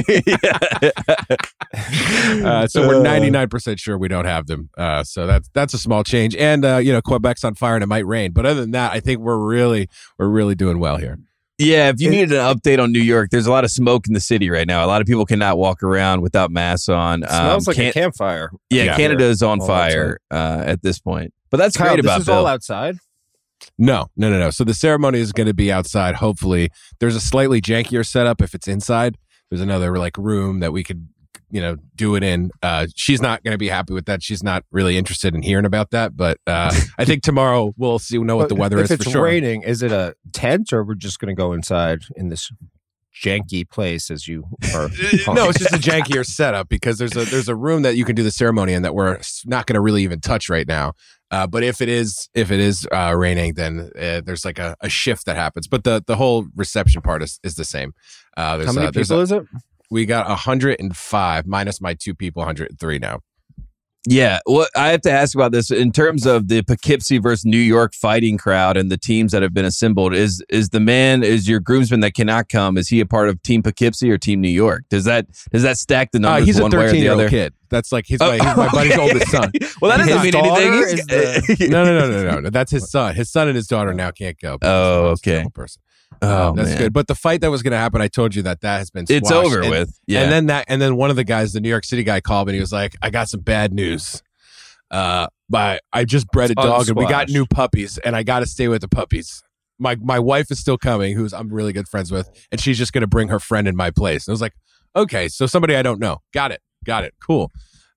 So we're 99% sure we don't have them. So that's a small change. And Quebec's on fire and it might rain. But other than that, I think we're really doing well here. Yeah, if you needed an update on New York, there's a lot of smoke in the city right now. A lot of people cannot walk around without masks on. It smells like a campfire. Yeah, Canada is on fire at this point. But that's Kyle, great about this is Bill. all outside? No. So the ceremony is going to be outside, hopefully. There's a slightly jankier setup if it's inside. There's another like room that we could do it in. She's not going to be happy with that. She's not really interested in hearing about that. But I think tomorrow we'll know what the weather is for sure. If it's raining, is it a tent or we're just going to go inside in this janky place as you are? No, it's just a jankier setup because there's a room that you can do the ceremony in that we're not going to really even touch right now. But if it is raining, then there's like a shift that happens. But the whole reception part is the same. How many people is it? We got 105 minus my 2 people, 103 now. Yeah, well, I have to ask about this in terms of the Poughkeepsie versus New York fighting crowd and the teams that have been assembled. Is your groomsman that cannot come? Is he a part of Team Poughkeepsie or Team New York? Does that stack the numbers he's one a way or the other? 13-year-old kid. That's like he's my buddy's oldest son. Well, that doesn't mean anything. No. That's his son. His son and his daughter now can't go. Oh, okay. Person. Oh, that's man. But the fight that was going to happen, I told you that has been squashed. It's over with. Yeah. And then one of the guys, the New York City guy, called me and he was like, "I got some bad news. But I just bred a dog and we got new puppies and I got to stay with the puppies. My wife is still coming, who I'm really good friends with, and she's just going to bring her friend in my place." And I was like, "Okay, so somebody I don't know. Got it. Cool."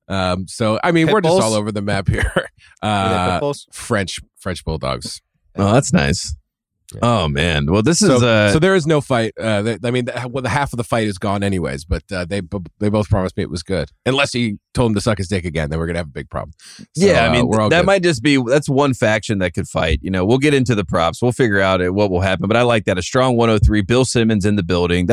So I mean, we're just all over the map here. French bulldogs. Oh, that's nice. Yeah. Oh man, well this is so there is no fight. The half of the fight is gone anyways. But they both promised me it was good. Unless he told him to suck his dick again, then we're gonna have a big problem. So, yeah, I mean we're all that good. might just be that's one faction that could fight. We'll get into the props. We'll figure out what will happen. But I like that a strong 103. Bill Simmons in the building.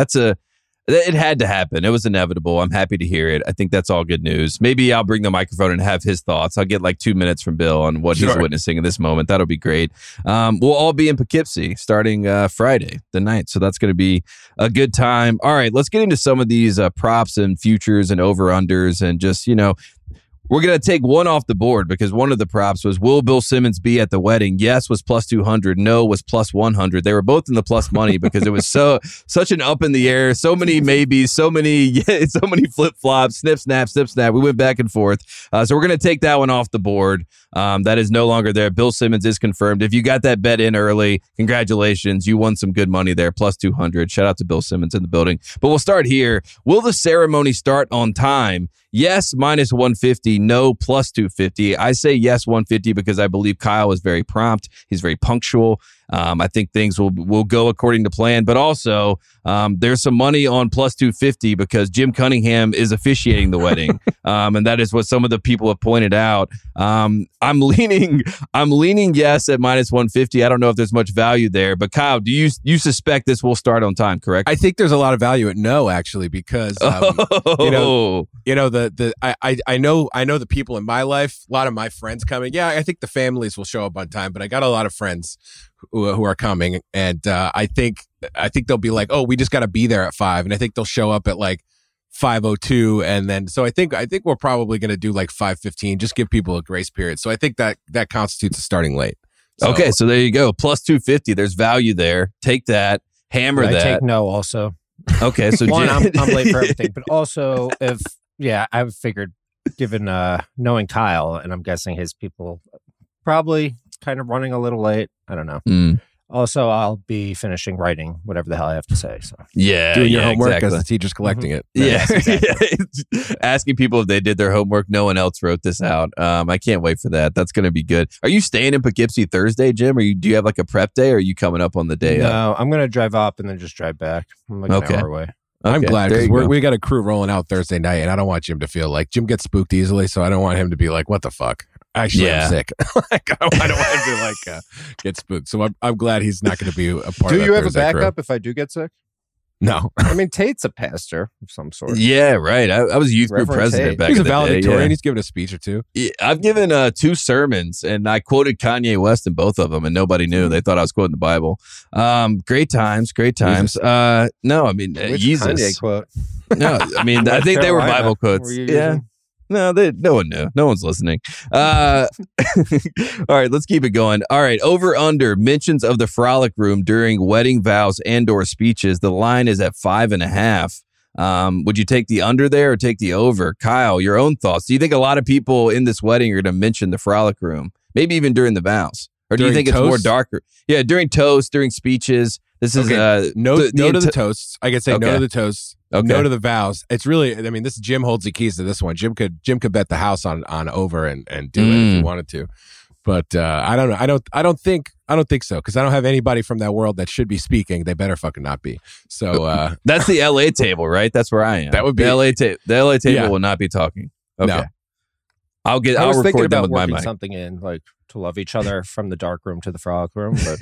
It had to happen. It was inevitable. I'm happy to hear it. I think that's all good news. Maybe I'll bring the microphone and have his thoughts. I'll get like 2 minutes from Bill on what he's witnessing in this moment. That'll be great. We'll all be in Poughkeepsie starting Friday, the 9th. So that's going to be a good time. All right, let's get into some of these props and futures and over-unders and just, we're going to take one off the board because one of the props was, will Bill Simmons be at the wedding? Yes was plus 200. No was plus 100. They were both in the plus money because it was such an up in the air. So many maybes, so many flip-flops, snip, snap. We went back and forth. So we're going to take that one off the board. That is no longer there. Bill Simmons is confirmed. If you got that bet in early, congratulations. You won some good money there, plus 200. Shout out to Bill Simmons in the building. But we'll start here. Will the ceremony start on time? Yes, minus 150. No, plus 250. I say yes, 150 because I believe Kyle is very prompt. He's very punctual. I think things will go according to plan. But also, there's some money on plus 250 because Jim Cunningham is officiating the wedding. And that is what some of the people have pointed out. I'm leaning yes at minus 150. I don't know if there's much value there. But Kyle, do you suspect this will start on time, correct? I think there's a lot of value at no, actually, because I know the people in my life, a lot of my friends coming. Yeah, I think the families will show up on time, but I got a lot of friends who are coming, and I think they'll be like, oh, we just got to be there at 5, and I think they'll show up at like 5:02, and then so I think we're probably going to do like 5:15, just give people a grace period. So I think that constitutes a starting late. So, okay, so there you go, plus 250. There's value there. Take that, hammer that. I take no also. Okay, so one, I'm late for everything, but also I've figured, given knowing Kyle, and I'm guessing his people probably kind of running a little late. I don't know. Also, I'll be finishing writing whatever the hell I have to say. So doing your homework as the teacher's collecting it. Yeah, exactly. Asking people if they did their homework. No one else wrote this out. I can't wait for that. That's going to be good. Are you staying in Poughkeepsie Thursday, Jim? Or do you have like a prep day? Or are you coming up on the day? No, I'm going to drive up and then just drive back. I'm like an hour away. Okay, I'm glad because we got a crew rolling out Thursday night, and I don't want Jim to feel like Jim gets spooked easily, so I don't want him to be like, "What the fuck." Actually, I'm sick. I don't want him to get spooked. So I'm glad he's not going to be a part of that. Do you have a Thursday backup crew. if I do get sick? No. I mean, Tate's a pastor of some sort. Yeah, right. I was youth group Reverend president Tate. back He's in a the day. valedictorian. Yeah. He's given a speech or two. Yeah, I've given 2 sermons, and I quoted Kanye West in both of them, and nobody knew. They thought I was quoting the Bible. Great times. No, I mean, Which Jesus. Kanye quote? No, I mean, I think they were Bible quotes. Yeah. No, no one knew. No one's listening. All right, let's keep it going. All right, over under mentions of the frolic room during wedding vows and/or speeches. The line is at 5.5. Would you take the under there or take the over? Kyle, your own thoughts. Do you think a lot of people in this wedding are going to mention the frolic room? Maybe even during the vows? Or do you think it's more darker? Yeah, during toast, during speeches. This is no to the toasts. I could say no to the toasts. Okay. No to the vows. It's really, I mean, this Jim holds the keys to this one. Jim could bet the house on over and do it if he wanted to. But I don't know. I don't think so, because I don't have anybody from that world that should be speaking. They better fucking not be. So that's the LA table, right? That's where I am. That would be the LA table will not be talking. Okay. No. I'll was thinking record them about with my working mic. something in, like to love each other from the dark room to the frolic room, but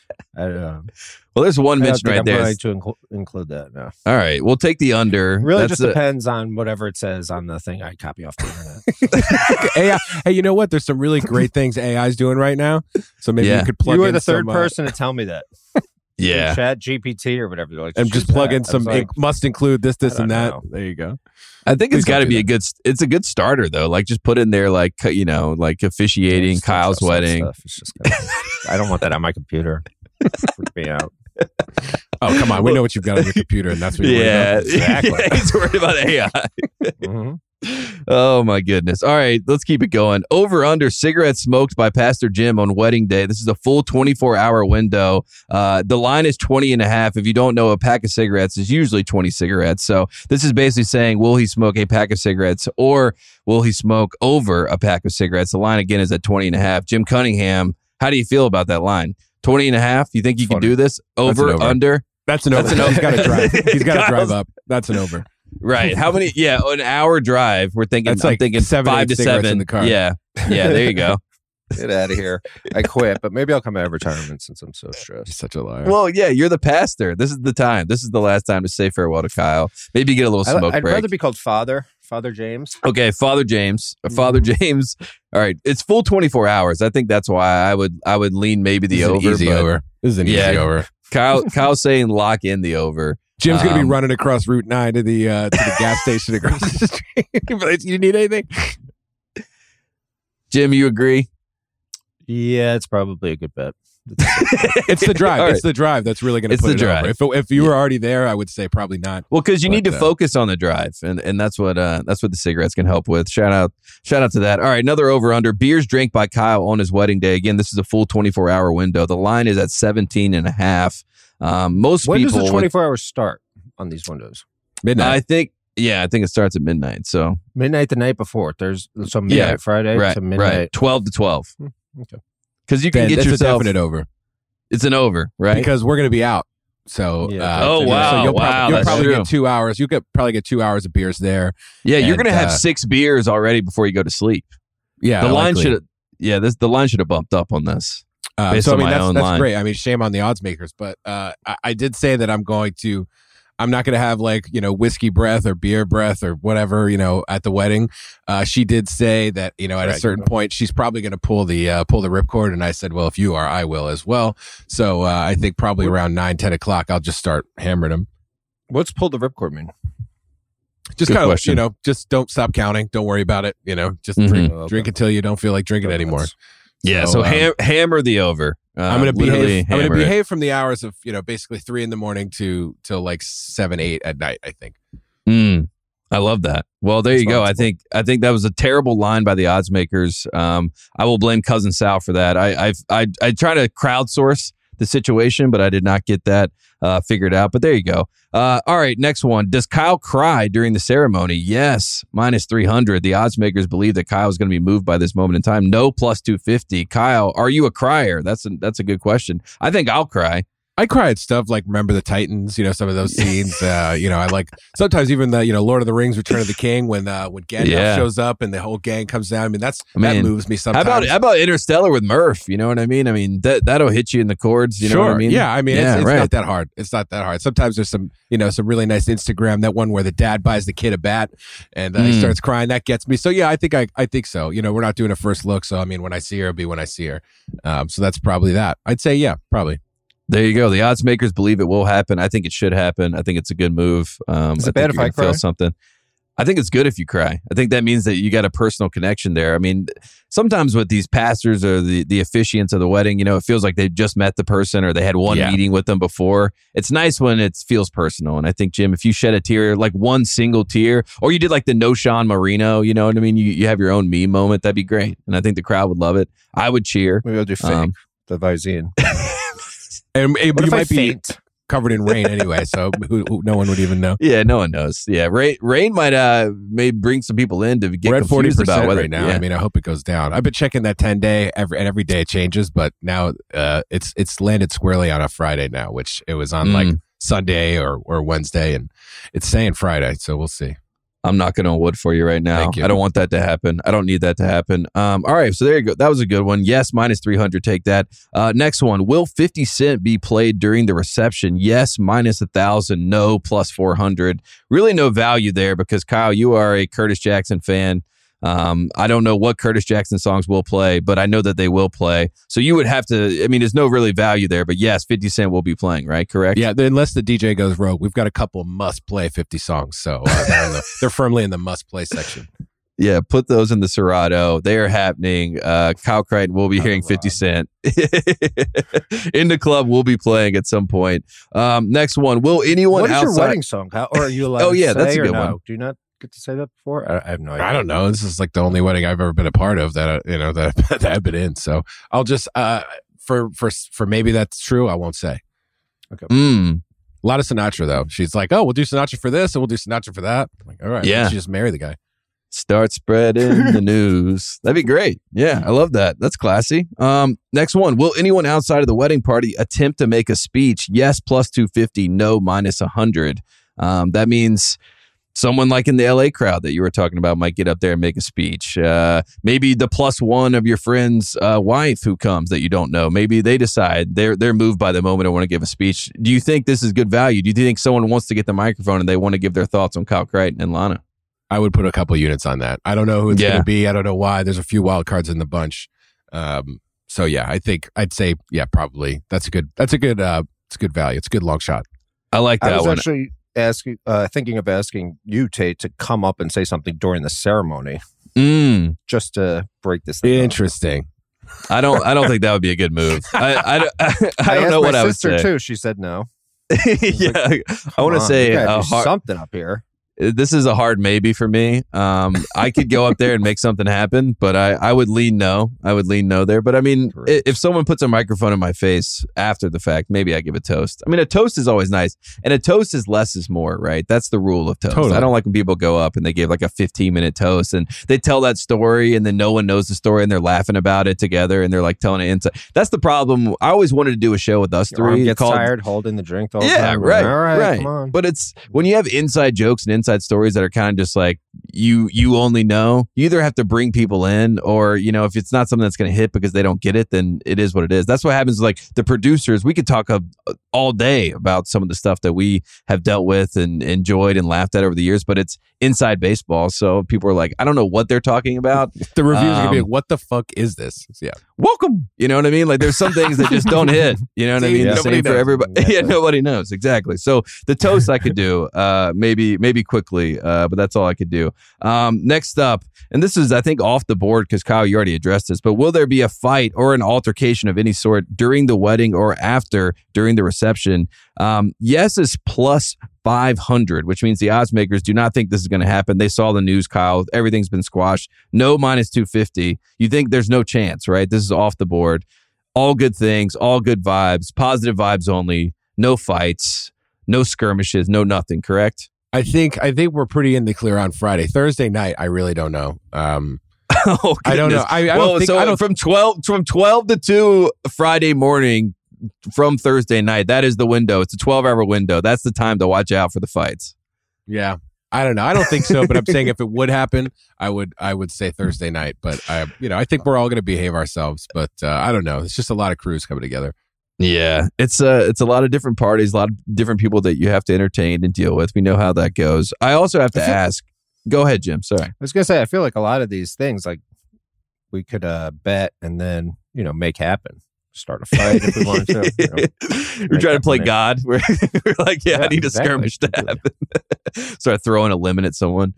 I don't know. Well, there's one I don't mention think right I'm there. going to include that. No. All right, we'll take the under. Really, That's just depends on whatever it says on the thing I copy off the internet. AI. Hey, you know what? There's some really great things AI's doing right now. So maybe you could plug in You are the third some, person to tell me that. Yeah. Chat GPT or whatever. Like, and just plug in some. Like, must include this, and that. know. There you go. I think it's Please got to don't be do it's a good starter though. Like just put in there like like officiating just Kyle's trust that wedding. stuff. It's just I don't want that on my computer. Freak me out. Oh, come on. We know what you've got on your computer, and that's what you're worried about. Exactly. Yeah, he's worried about AI. Mm-hmm. Oh my goodness. All right, let's keep it going. Over under cigarettes smoked by Pastor Jim on wedding day. This is a full 24-hour window. The line is 20 and a half. If you don't know, a pack of cigarettes is usually 20 cigarettes. So this is basically saying, will he smoke a pack of cigarettes or will he smoke over a pack of cigarettes? The line again is at 20 and a half. Jim Cunningham, how do you feel about that line? 20 and a half? You think you can do this? Over, under? That's an over. He's got to drive. He's got to drive up. That's an over. Right. How many? Yeah, an hour drive. We're thinking. That's like I'm thinking 5 to 7 in the car. Yeah. There you go. Get out of here. I quit, but maybe I'll come out of retirement since I'm so stressed. He's such a liar. Well, yeah, you're the pastor. This is the time. This is the last time to say farewell to Kyle. Maybe get a little smoke I'd break. rather be called Father James. Okay, Father James. Father James. All right, it's full 24 hours. I think that's why I would lean maybe the over. Easy over. This is an easy over. Kyle's saying lock in the over. Jim's going to be running across Route 9 to the gas station across the street. You need anything? Jim, you agree? Yeah, it's probably a good bet. It's the drive. Right. It's the drive that's really going to It's put the it drive. over. If you were already there, I would say probably not. Well, because you need to But, focus on the drive, and that's what the cigarettes can help with. Shout out to that. All right, another over under beers drank by Kyle on his wedding day. Again, this is a full 24-hour window. The line is at 17 and a half. Most when people. When does the 24 hours start on these windows? Midnight. I think it starts at midnight. So midnight the night before. So midnight Friday to midnight. Right. 12 to 12. Okay. Because you can get that's yourself. a definite over. It's an over, right? Because we're going to be out. So, Oh, wow. So you'll That's probably true. get 2 hours. You could probably get 2 hours of beers there. Yeah, you're And, going to have 6 beers already before you go to sleep. Yeah. The line likely. should. The line should have bumped up on this. Based So, on my own that's line. great. I mean, shame on the odds makers. But I did say that I'm not going to have whiskey breath or beer breath or whatever, at the wedding. She did say that, at a certain point, she's probably going to pull the ripcord. And I said, well, if you are, I will as well. So I think probably around 9-10 o'clock, I'll just start hammering them. What's pull the ripcord mean? Just Good kind question. of, just don't stop counting. Don't worry about it. Just Mhm. drink until you don't feel like drinking anymore. Yeah, so hammer the over. I'm going to behave. I'm going to hammer it. behave from the hours of basically 3 a.m. to like 7-8 at night. I think. I love that. Well, there you go. I think that was a terrible line by the odds makers. I will blame Cousin Sal for that. I try to crowdsource the situation, but I did not get that figured out. But there you go. All right, next one. Does Kyle cry during the ceremony? Yes, -300. The odds makers believe that Kyle is going to be moved by this moment in time. No, +250. Kyle, are you a crier? That's a good question. I think I'll cry. I cry at stuff like Remember the Titans, some of those scenes. I like sometimes even the Lord of the Rings, Return of the King, when Gandalf shows up and the whole gang comes down. I mean, that moves me sometimes. How about Interstellar with Murph? You know what I mean? I mean that'll hit you in the chords. You know what I mean? Yeah, I mean it's right. not that hard. It's not that hard. Sometimes there's some some really nice Instagram. That one where the dad buys the kid a bat and he starts crying. That gets me. So yeah, I think so. We're not doing a first look, so I mean when I see her, it'll be when I see her. So that's probably that. I'd say yeah, probably. There you go. The odds makers believe it will happen. I think it should happen. I think it's a good move. Is it bad if I cry? Feel something. I think it's good if you cry. I think that means that you got a personal connection there. I mean, sometimes with these pastors or the officiants of the wedding, it feels like they've just met the person or they had one meeting with them before. It's nice when it feels personal. And I think, Jim, if you shed a tear, like one single tear, or you did like the No Sean Marino, you know what I mean? You have your own me moment. That'd be great. And I think the crowd would love it. I would cheer. Maybe I'll do fake. The Visine. And you What if I might be faint? covered in rain anyway, so no one would even know. Yeah, no one knows. Yeah, rain might may bring some people in to get We're at confused 40% about whether right now. Yeah. I mean, I hope it goes down. I've been checking that 10-day, and every day it changes, but now it's landed squarely on a Friday now, which it was on like Sunday or Wednesday, and it's saying Friday, so we'll see. I'm knocking on wood for you right now. Thank you. I don't want that to happen. I don't need that to happen. All right, so there you go. That was a good one. Yes, minus 300. Take that. Next one. Will 50 Cent be played during the reception? Yes, minus 1,000. No, plus 400. Really no value there because, Kyle, you are a Curtis Jackson fan. I don't know what Curtis Jackson songs will play, but I know that they will play. So you would have to, I mean, there's no really value there, but yes, 50 Cent will be playing, right? Correct? Yeah, unless the DJ goes rogue. We've got a couple must-play 50 songs, so they're firmly in the must-play section. Yeah, put those in the Serato. They are happening. Kyle Crichton will be hearing 50 Cent. In the club, we'll be playing at some point. Next one. Will anyone What is outside... your wedding song? Or are you allowed Oh, yeah, to that's say a or good no? one. Do you not get to say that before? I have no idea. I don't know. This is like the only wedding I've ever been a part of that that I've been in. So I'll just for maybe that's true. I won't say. Okay. A lot of Sinatra though. She's like, oh, we'll do Sinatra for this and we'll do Sinatra for that. I'm like, all right, Yeah. She just marry the guy. Start spreading the news. That'd be great. Yeah, I love that. That's classy. Next one. Will anyone outside of the wedding party attempt to make a speech? Yes, plus 250. No, minus 100. That means someone like in the LA crowd that you were talking about might get up there and make a speech. Maybe the plus one of your friend's wife who comes that you don't know. Maybe they decide they're moved by the moment and want to give a speech. Do you think this is good value? Do you think someone wants to get the microphone and they want to give their thoughts on Kyle Crichton and Lana? I would put a couple units on that. I don't know who it's going to be. I don't know why. There's a few wild cards in the bunch. So yeah, I'd say yeah, probably that's a good it's a good value. It's a good long shot. I like that I was one. actually thinking of asking you, Tate, to come up and say something during the ceremony, just to break this thing up. Interesting. I don't think that would be a good move. I don't know what I would say. My sister too. She said no. Yeah, I want to say something up here. This is a hard maybe for me. I could go up there and make something happen, but I would lean no. I would lean no there. But I mean, if someone puts a microphone in my face after the fact, maybe I give a toast. I mean, a toast is always nice. And a toast is less is more, right? That's the rule of toast. Totally. I don't like when people go up and they give like a 15-minute toast and they tell that story and then no one knows the story and they're laughing about it together and they're like telling it inside. That's the problem. I always wanted to do a show with us Your arm three. gets tired holding the drink the whole Yeah, time. right, All right, right. come on. But it's when you have inside jokes and inside stories that are kind of just like you only know, you either have to bring people in or, you know, if it's not something that's going to hit because they don't get it, then it is what it is. That's what happens with like the producers. We could talk all day about some of the stuff that we have dealt with and enjoyed and laughed at over the years, but it's inside baseball. So people are like, I don't know what they're talking about. The reviews are gonna be like, what the fuck is this? Yeah. Welcome. You know what I mean? Like there's some things that just don't hit. You know what I mean? Yeah. Same for everybody. Exactly. Yeah, nobody knows. Exactly. So the toast I could do, maybe quickly, but that's all I could do. Next up, and this is, I think, off the board because Kyle, you already addressed this, but will there be a fight or an altercation of any sort during the wedding or after during the reception? Yes is plus 500, which means the odds makers do not think this is going to happen. They saw the news, Kyle. Everything's been squashed. No, minus 250. You think there's no chance, right? This is off the board. All good things, all good vibes, positive vibes only. No fights, no skirmishes, no nothing, correct? I think we're pretty in the clear on Friday. Thursday night, I really don't know. Oh, I don't know. I don't think. So I don't, from 12 to 2 Friday morning from Thursday night, that is the window. It's a 12-hour window. That's the time to watch out for the fights. yeah, I don't know. I don't think so. But I'm saying if it would happen, I would say Thursday night. But I think we're all going to behave ourselves. But I don't know. It's just a lot of crews coming together. Yeah, it's a lot of different parties, a lot of different people that you have to entertain and deal with. We know how that goes. I also have to ask. Go ahead, Jim. Sorry. I was gonna say, I feel like a lot of these things, like we could bet and then make happen. Start a fight if we wanted to. We're trying to play God. We're like, I need a exactly. skirmish to happen. Start throwing a lemon at someone.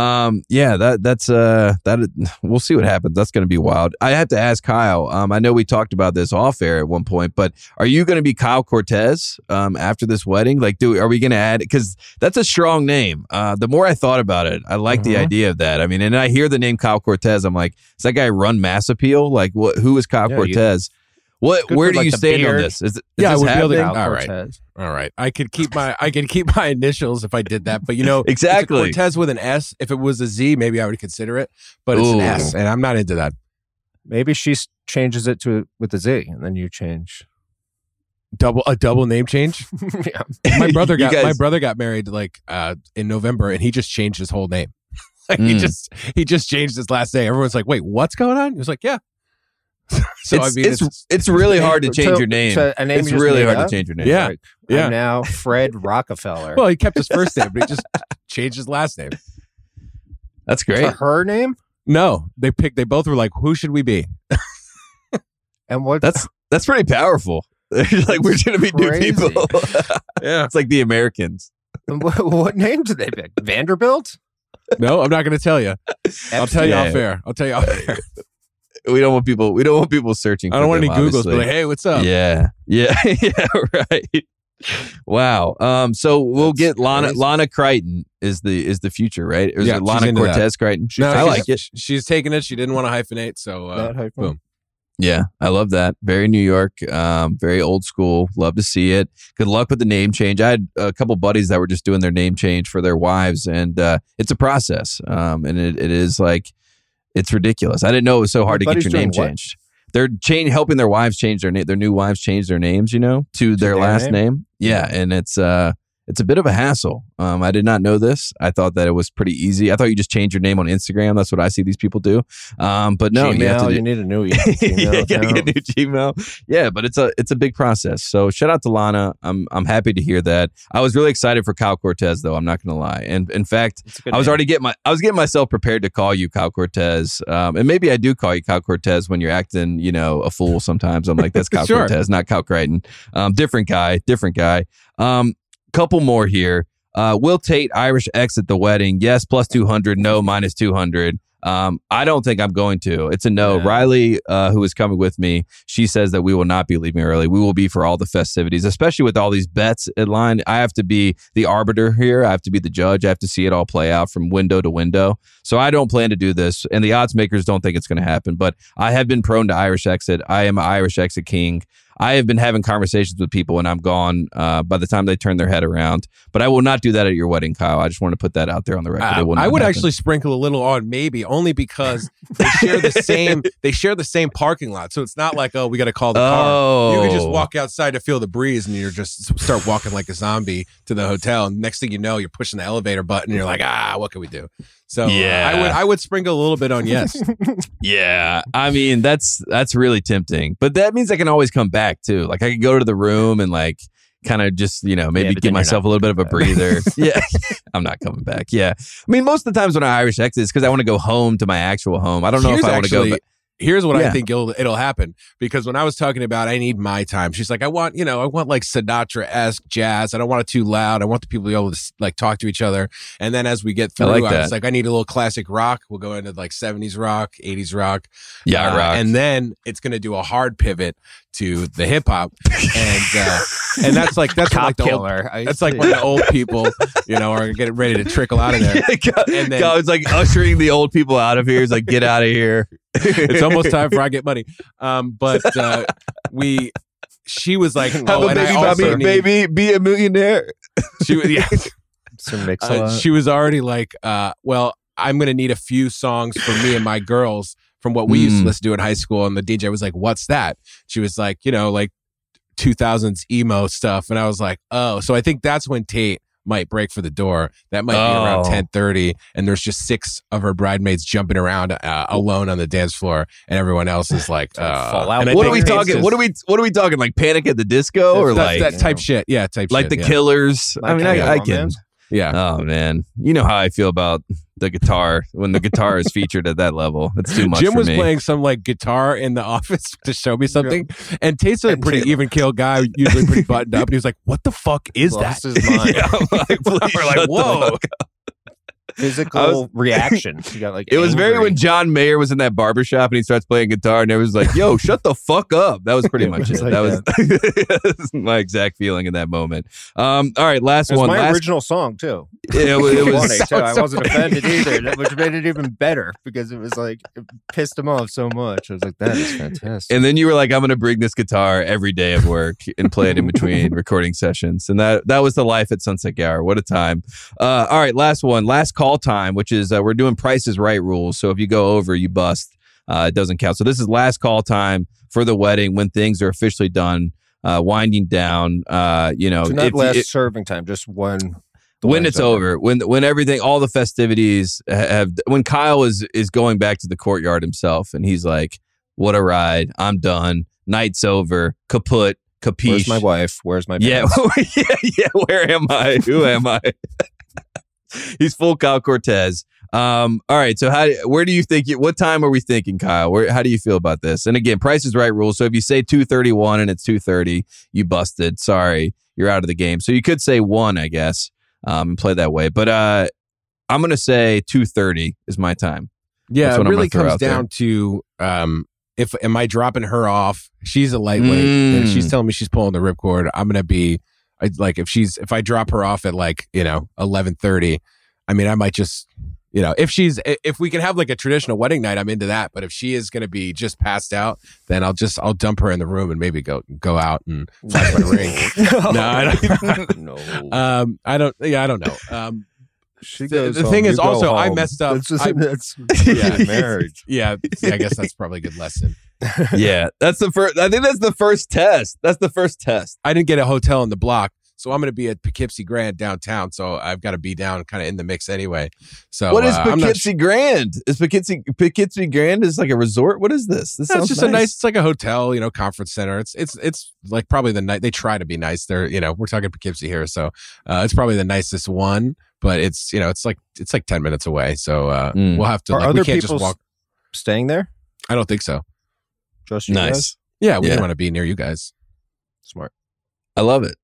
That's we'll see what happens. That's going to be wild. I have to ask Kyle. I know we talked about this off air at one point, but are you going to be Kyle Cortez after this wedding? Like, are we going to add? Because that's a strong name. The more I thought about it, I like the idea of that. I mean, and I hear the name Kyle Cortez. I'm like, does that guy run Mass Appeal? Like, who is Kyle Cortez? What? Good Where for, do like, you the stand on beard. this? Is Yeah, I this would be able to. happening? All right. Cortez. All right. I could keep my initials if I did that, but Exactly. it's a Cortez with an S. If it was a Z, maybe I would consider it, but it's an Ooh. S, and I'm not into that. Maybe she changes it to with a Z, and then you change. A double name change. Yeah. My brother You got guys- married in November, and he just changed his whole name. Like Mm. he just changed his last name. Everyone's like, "Wait, what's going on?" He was like, "Yeah." So it's really hard to change your name. A name It's you just really made hard to up? change your name. Yeah. Like, Yeah. I'm now Fred Rockefeller. well, he kept his first name, but he just changed his last name. That's For great. her name? No, they both were like, "Who should we be?" And what? That's pretty powerful. Like we're gonna be new Crazy. people. Yeah. It's like the Americans. what name did they pick? Vanderbilt? No, I'm not going to tell you. I'll tell you Yeah. off air. I'll tell you off air. We don't want people searching. I don't for want any them, Googles, obviously. but like, hey, what's up? Yeah, yeah, right. Wow. So we'll get crazy. Lana Crichton is the future, right? Or is Yeah, it she's Lana into that. Cortez Crichton? No, I like it. She's taking it. She didn't want to hyphenate, so That hype boom. Yeah, I love that. Very New York, very old school. Love to see it. Good luck with the name change. I had a couple buddies that were just doing their name change for their wives, and it's a process. And it is like, it's ridiculous. I didn't know it was so hard to get buddies your name doing what? changed. They're helping their wives change their name. Their new wives change their names, to their their last name? name. Yeah, and it's a bit of a hassle. I did not know this. I thought that it was pretty easy. I thought you just change your name on Instagram. That's what I see these people do. But no, Gmail, you have to you need a new yeah, Gmail gotta account. get a new Gmail. Yeah, but it's a big process. So shout out to Lana. I'm happy to hear that. I was really excited for Kyle Cortez, though. I'm not gonna lie. And in fact, It's a good I was name. already getting myself prepared to call you Kyle Cortez. And maybe I do call you Kyle Cortez when you're acting, a fool. Sometimes I'm like, that's Kyle Sure. Cortez, not Kyle Crichton. Different guy. Couple more here. Will Tate Irish X at the wedding? Yes, plus 200. No, minus 200. I don't think I'm going to. It's a no. Yeah. Riley, who is coming with me, she says that we will not be leaving early. We will be for all the festivities, especially with all these bets at line. I have to be the arbiter here. I have to be the judge. I have to see it all play out from window to window. So I don't plan to do this, and the odds makers don't think it's going to happen. But I have been prone to Irish exit. I am an Irish exit king. I have been having conversations with people when I'm gone by the time they turn their head around. But I will not do that at your wedding, Kyle. I just want to put that out there on the record. It will not I would happen. actually sprinkle a little on, maybe only because they share the same parking lot. So it's not like, oh, we got to call the car. You can just walk outside to feel the breeze, and you're just start walking like a zombie to the hotel. And next thing you know, you're pushing the elevator button, and you're like, what can we do? So Yeah. I would sprinkle a little bit on yes. Yeah, I mean that's really tempting, but that means I can always come back too. Like I could go to the room and like kind of just maybe but then give you're myself not a little bit of a coming breather. Yeah, I'm not coming back. Yeah, I mean most of the times when I Irish exit is because I want to go home to my actual home. I don't know if I want to go. Here's what Yeah. I think it'll happen, because when I was talking about I need my time, she's like, I want like Sinatra-esque jazz. I don't want it too loud. I want the people to be able to like talk to each other. And then as we get through, like I was that. like, I need a little classic rock. We'll go into like 70s rock, 80s rock. Yeah, rock. And then it's going to do a hard pivot to the hip hop. And that's like Cop like the old, killer. that's like when the old people, are getting ready to trickle out of there. And then- God's like ushering the old people out of here. He's like, get out of here. It's almost time for I Get Money. She was like, Have oh, a and I baby, also Bobby, need, baby, be a millionaire. she was, yeah. Some mix She was already like, well, I'm going to need a few songs for me and my girls from what we used to listen to in high school. And the DJ was like, what's that? She was like, like 2000s emo stuff. And I was like, oh, so I think that's when Tate might break for the door. That might be around 10:30, and there's just 6 of her bridesmaids jumping around alone on the dance floor, and everyone else is like, fall out. and I What think are we Tate's talking? just- What are we talking? Like Panic at the Disco, or that's- like that type shit? Yeah, type like shit, the yeah. Killers? I mean, I Come on, can. man. Yeah. Oh man, you know how I feel about the guitar when the guitar is featured at that level. It's too much. Jim for was me. playing some like guitar in the office to show me something, and Tate's a And pretty Tate- even keel guy, usually pretty buttoned up. And he was like, "What the fuck is Lost that?" his mind. Yeah, I'm like, please We're like, shut the "Whoa." fuck up. physical reaction. You got like it was very angry. when John Mayer was in that barbershop and he starts playing guitar and everyone's like, yo, shut the fuck up. That was pretty much it. like That was my exact feeling in that moment. All right, last It was one. my Last, original song too. it was Funny, too. I wasn't offended either, which made it even better because it was like it pissed him off so much. I was like, that is fantastic. and then you were like, I'm going to bring this guitar every day of work and play it in between recording sessions. And that was the life at Sunset Gower. What a time. All right, last one. Last call time, which is we're doing Price is Right rules. So if you go over, you bust. It doesn't count. So this is last call time for the wedding when things are officially done, winding down. So not last serving time, just when it's over, when everything, all the festivities when Kyle is going back to the courtyard himself and he's like, what a ride. I'm done. Night's over. Kaput. Capiche. Where's my wife? Where's my yeah, parents? yeah. Where am I? Who am I? He's full Kyle Cortez. All right. So where do you think? What time are we thinking, Kyle? How do you feel about this? And again, Price is Right rule. So if you say 2:31 and it's 2:30, you busted. Sorry, you're out of the game. So you could say 1, I guess, and play that way. But I'm gonna say 2:30 is my time. Yeah, it really comes down to if am I dropping her off? She's a lightweight and she's telling me she's pulling the ripcord. I'm gonna be if I drop her off at 11:30, I mean I might just if we can have like a traditional wedding night, I'm into that. But if she is gonna be just passed out, then I'll dump her in the room and maybe go out and flash my ring. No, I don't. No. I don't. Yeah, I don't know. The thing is also I messed up. That's marriage. Yeah, I guess that's probably a good lesson. Yeah, that's the first. I think that's the first test. I didn't get a hotel in the block, so I'm going to be at Poughkeepsie Grand downtown. So I've got to be down kind of in the mix anyway. So what is Poughkeepsie Grand? Is Poughkeepsie Grand is like a resort? What is this? This sounds just nice. It's like a hotel, conference center. It's like probably the night they try to be nice. They're we're talking Poughkeepsie here, so it's probably the nicest one. But it's it's like 10 minutes away, so we'll have to. Are other we can't people just walk. Staying there? I don't think so. Just you nice. guys? Yeah, we want to be near you guys. Smart. I love it.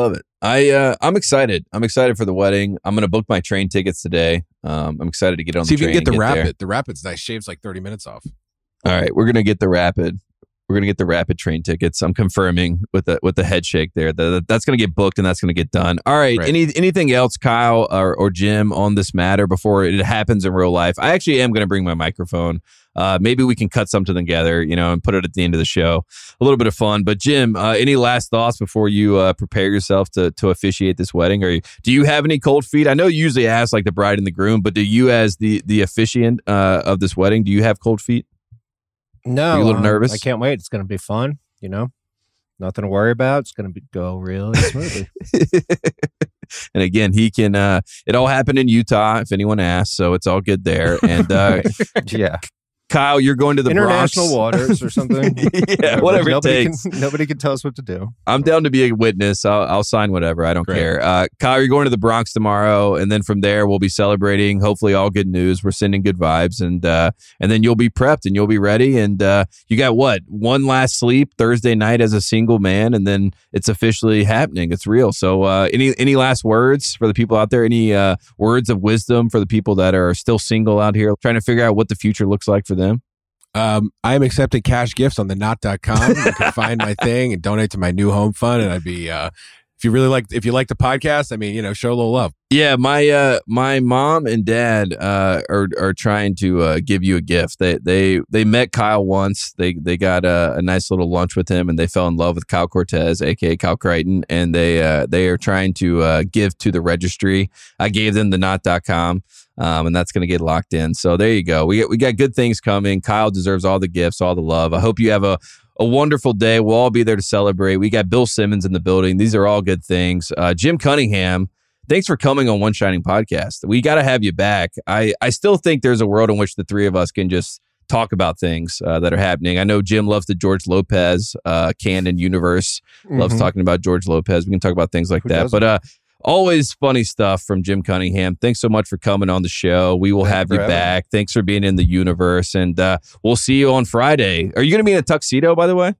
I'm excited. I'm excited for the wedding. I'm going to book my train tickets today. I'm excited to get on the train. See if you can get the Rapid. There. The Rapid's nice. Shaves like 30 minutes off. All right, we're going to get the Rapid. We're going to get the Rapid train tickets. I'm confirming with the head shake there. That's going to get booked and that's going to get done. All right. Anything else, Kyle or Jim, on this matter before it happens in real life? I actually am going to bring my microphone. Maybe we can cut something together, and put it at the end of the show. A little bit of fun. But Jim, any last thoughts before you prepare yourself to officiate this wedding? Or do you have any cold feet? I know you usually ask like the bride and the groom, but do you, as the officiant of this wedding, do you have cold feet? No. Are you a little nervous? I can't wait. It's going to be fun. Nothing to worry about. It's going to go really smoothly. And again, he can. It all happened in Utah, if anyone asks, so it's all good there. And yeah. Kyle, you're going to the international Bronx. waters or something. Yeah, whatever it takes. Nobody can tell us what to do. I'm down to be a witness. I'll sign whatever. I don't care. Kyle, you're going to the Bronx tomorrow, and then from there we'll be celebrating. Hopefully, all good news. We're sending good vibes, and then you'll be prepped and you'll be ready. And you got one last sleep Thursday night as a single man, and then it's officially happening. It's real. So, any last words for the people out there? Any words of wisdom for the people that are still single out here, trying to figure out what the future looks like for them? I am accepting cash gifts on thenot.com. You can find my thing and donate to my new home fund. And I'd be, if you like the podcast, I mean, show a little love. Yeah. My mom and dad, are trying to, give you a gift. They met Kyle once. They got a nice little lunch with him and they fell in love with Kyle Cortez, aka Kyle Crichton. And they are trying to, give to the registry. I gave them thenot.com. And that's going to get locked in. So there you go. We got good things coming. Kyle deserves all the gifts, all the love. I hope you have a wonderful day. We'll all be there to celebrate. We got Bill Simmons in the building. These are all good things. Jim Cunningham, thanks for coming on One Shining Podcast. We got to have you back. I still think there's a world in which the three of us can just talk about things that are happening. I know Jim loves the George Lopez canon universe. Loves talking about George Lopez. We can talk about things like that. But always funny stuff from Jim Cunningham. Thanks so much for coming on the show. We will have you back. Thanks for being in the universe. And we'll see you on Friday. Are you going to be in a tuxedo, by the way?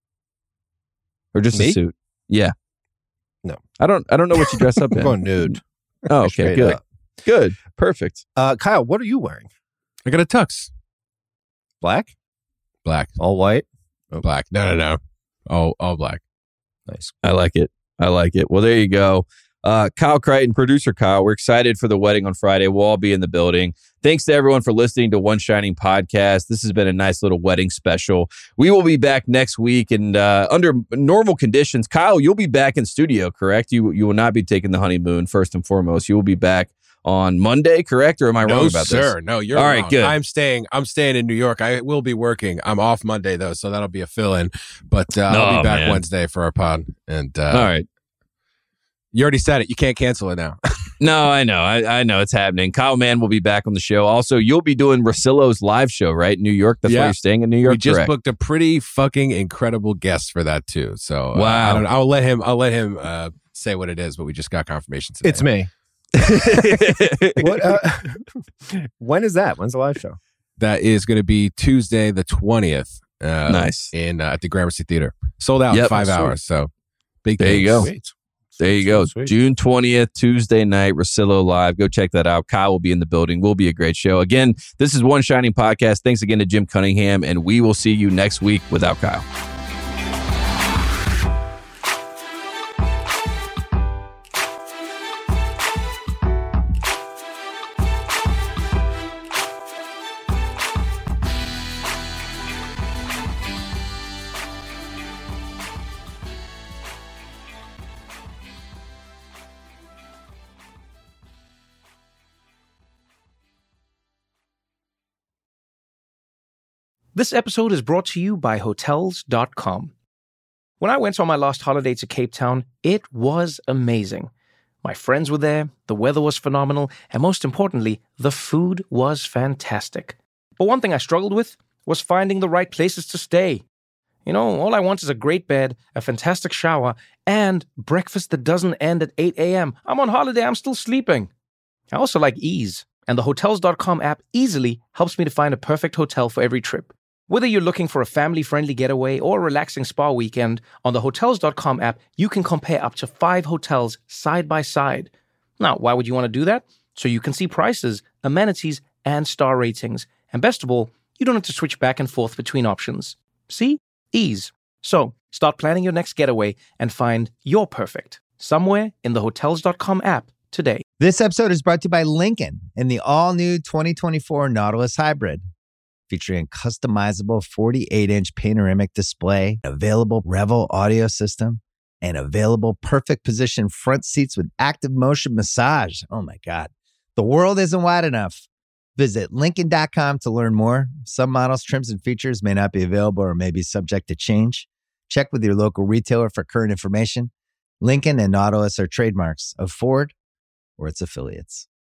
Or just a suit? Yeah. No. I don't know what you dress up in. I'm going nude. Oh, okay. Good. Good. Perfect. Kyle, what are you wearing? I got a tux. Black? Black. All white? Black. No. All black. Nice. I like it. Well, there you go. Kyle Crichton, producer Kyle, we're excited for the wedding on Friday. We'll all be in the building. Thanks to everyone for listening to One Shining Podcast. This has been a nice little wedding special. We will be back next week, and under normal conditions, Kyle, you'll be back in studio, correct? You will not be taking the honeymoon, first and foremost. You will be back on Monday, correct? Or am I wrong about this? No, sir. No, you're all wrong. right, good. I'm staying in New York. I will be working. I'm off Monday, though, so that'll be a fill-in. But I'll be back Wednesday for our pod. And all right. You already said it. You can't cancel it now. No, I know. I know it's happening. Kyle Mann will be back on the show. Also, you'll be doing Russillo's live show, right? In New York. That's why you're staying in New York. We just booked a pretty fucking incredible guest for that too. So wow. I'll let him say what it is, but we just got confirmation today. It's me. What? When is that? When's the live show? That is going to be Tuesday the 20th. Nice. In at the Gramercy Theater. Sold out in 5 hours. So big. There you go. Sweet. There you go. Sweet. June 20th, Tuesday night, Russillo Live. Go check that out. Kyle will be in the building. Will be a great show. Again, this is One Shining Podcast. Thanks again to Jim Cunningham, and we will see you next week without Kyle. This episode is brought to you by Hotels.com. When I went on my last holiday to Cape Town, it was amazing. My friends were there, the weather was phenomenal, and most importantly, the food was fantastic. But one thing I struggled with was finding the right places to stay. You know, all I want is a great bed, a fantastic shower, and breakfast that doesn't end at 8 a.m. I'm on holiday, I'm still sleeping. I also like ease, and the Hotels.com app easily helps me to find a perfect hotel for every trip. Whether you're looking for a family-friendly getaway or a relaxing spa weekend, on the Hotels.com app, you can compare up to 5 hotels side by side. Now, why would you want to do that? So you can see prices, amenities, and star ratings. And best of all, you don't have to switch back and forth between options. See? Ease. So, start planning your next getaway and find your perfect somewhere in the Hotels.com app today. This episode is brought to you by Lincoln and the all-new 2024 Nautilus Hybrid. Featuring a customizable 48-inch panoramic display, available Revel audio system, and available perfect position front seats with active motion massage. Oh my God. The world isn't wide enough. Visit Lincoln.com to learn more. Some models, trims, and features may not be available or may be subject to change. Check with your local retailer for current information. Lincoln and Nautilus are trademarks of Ford or its affiliates.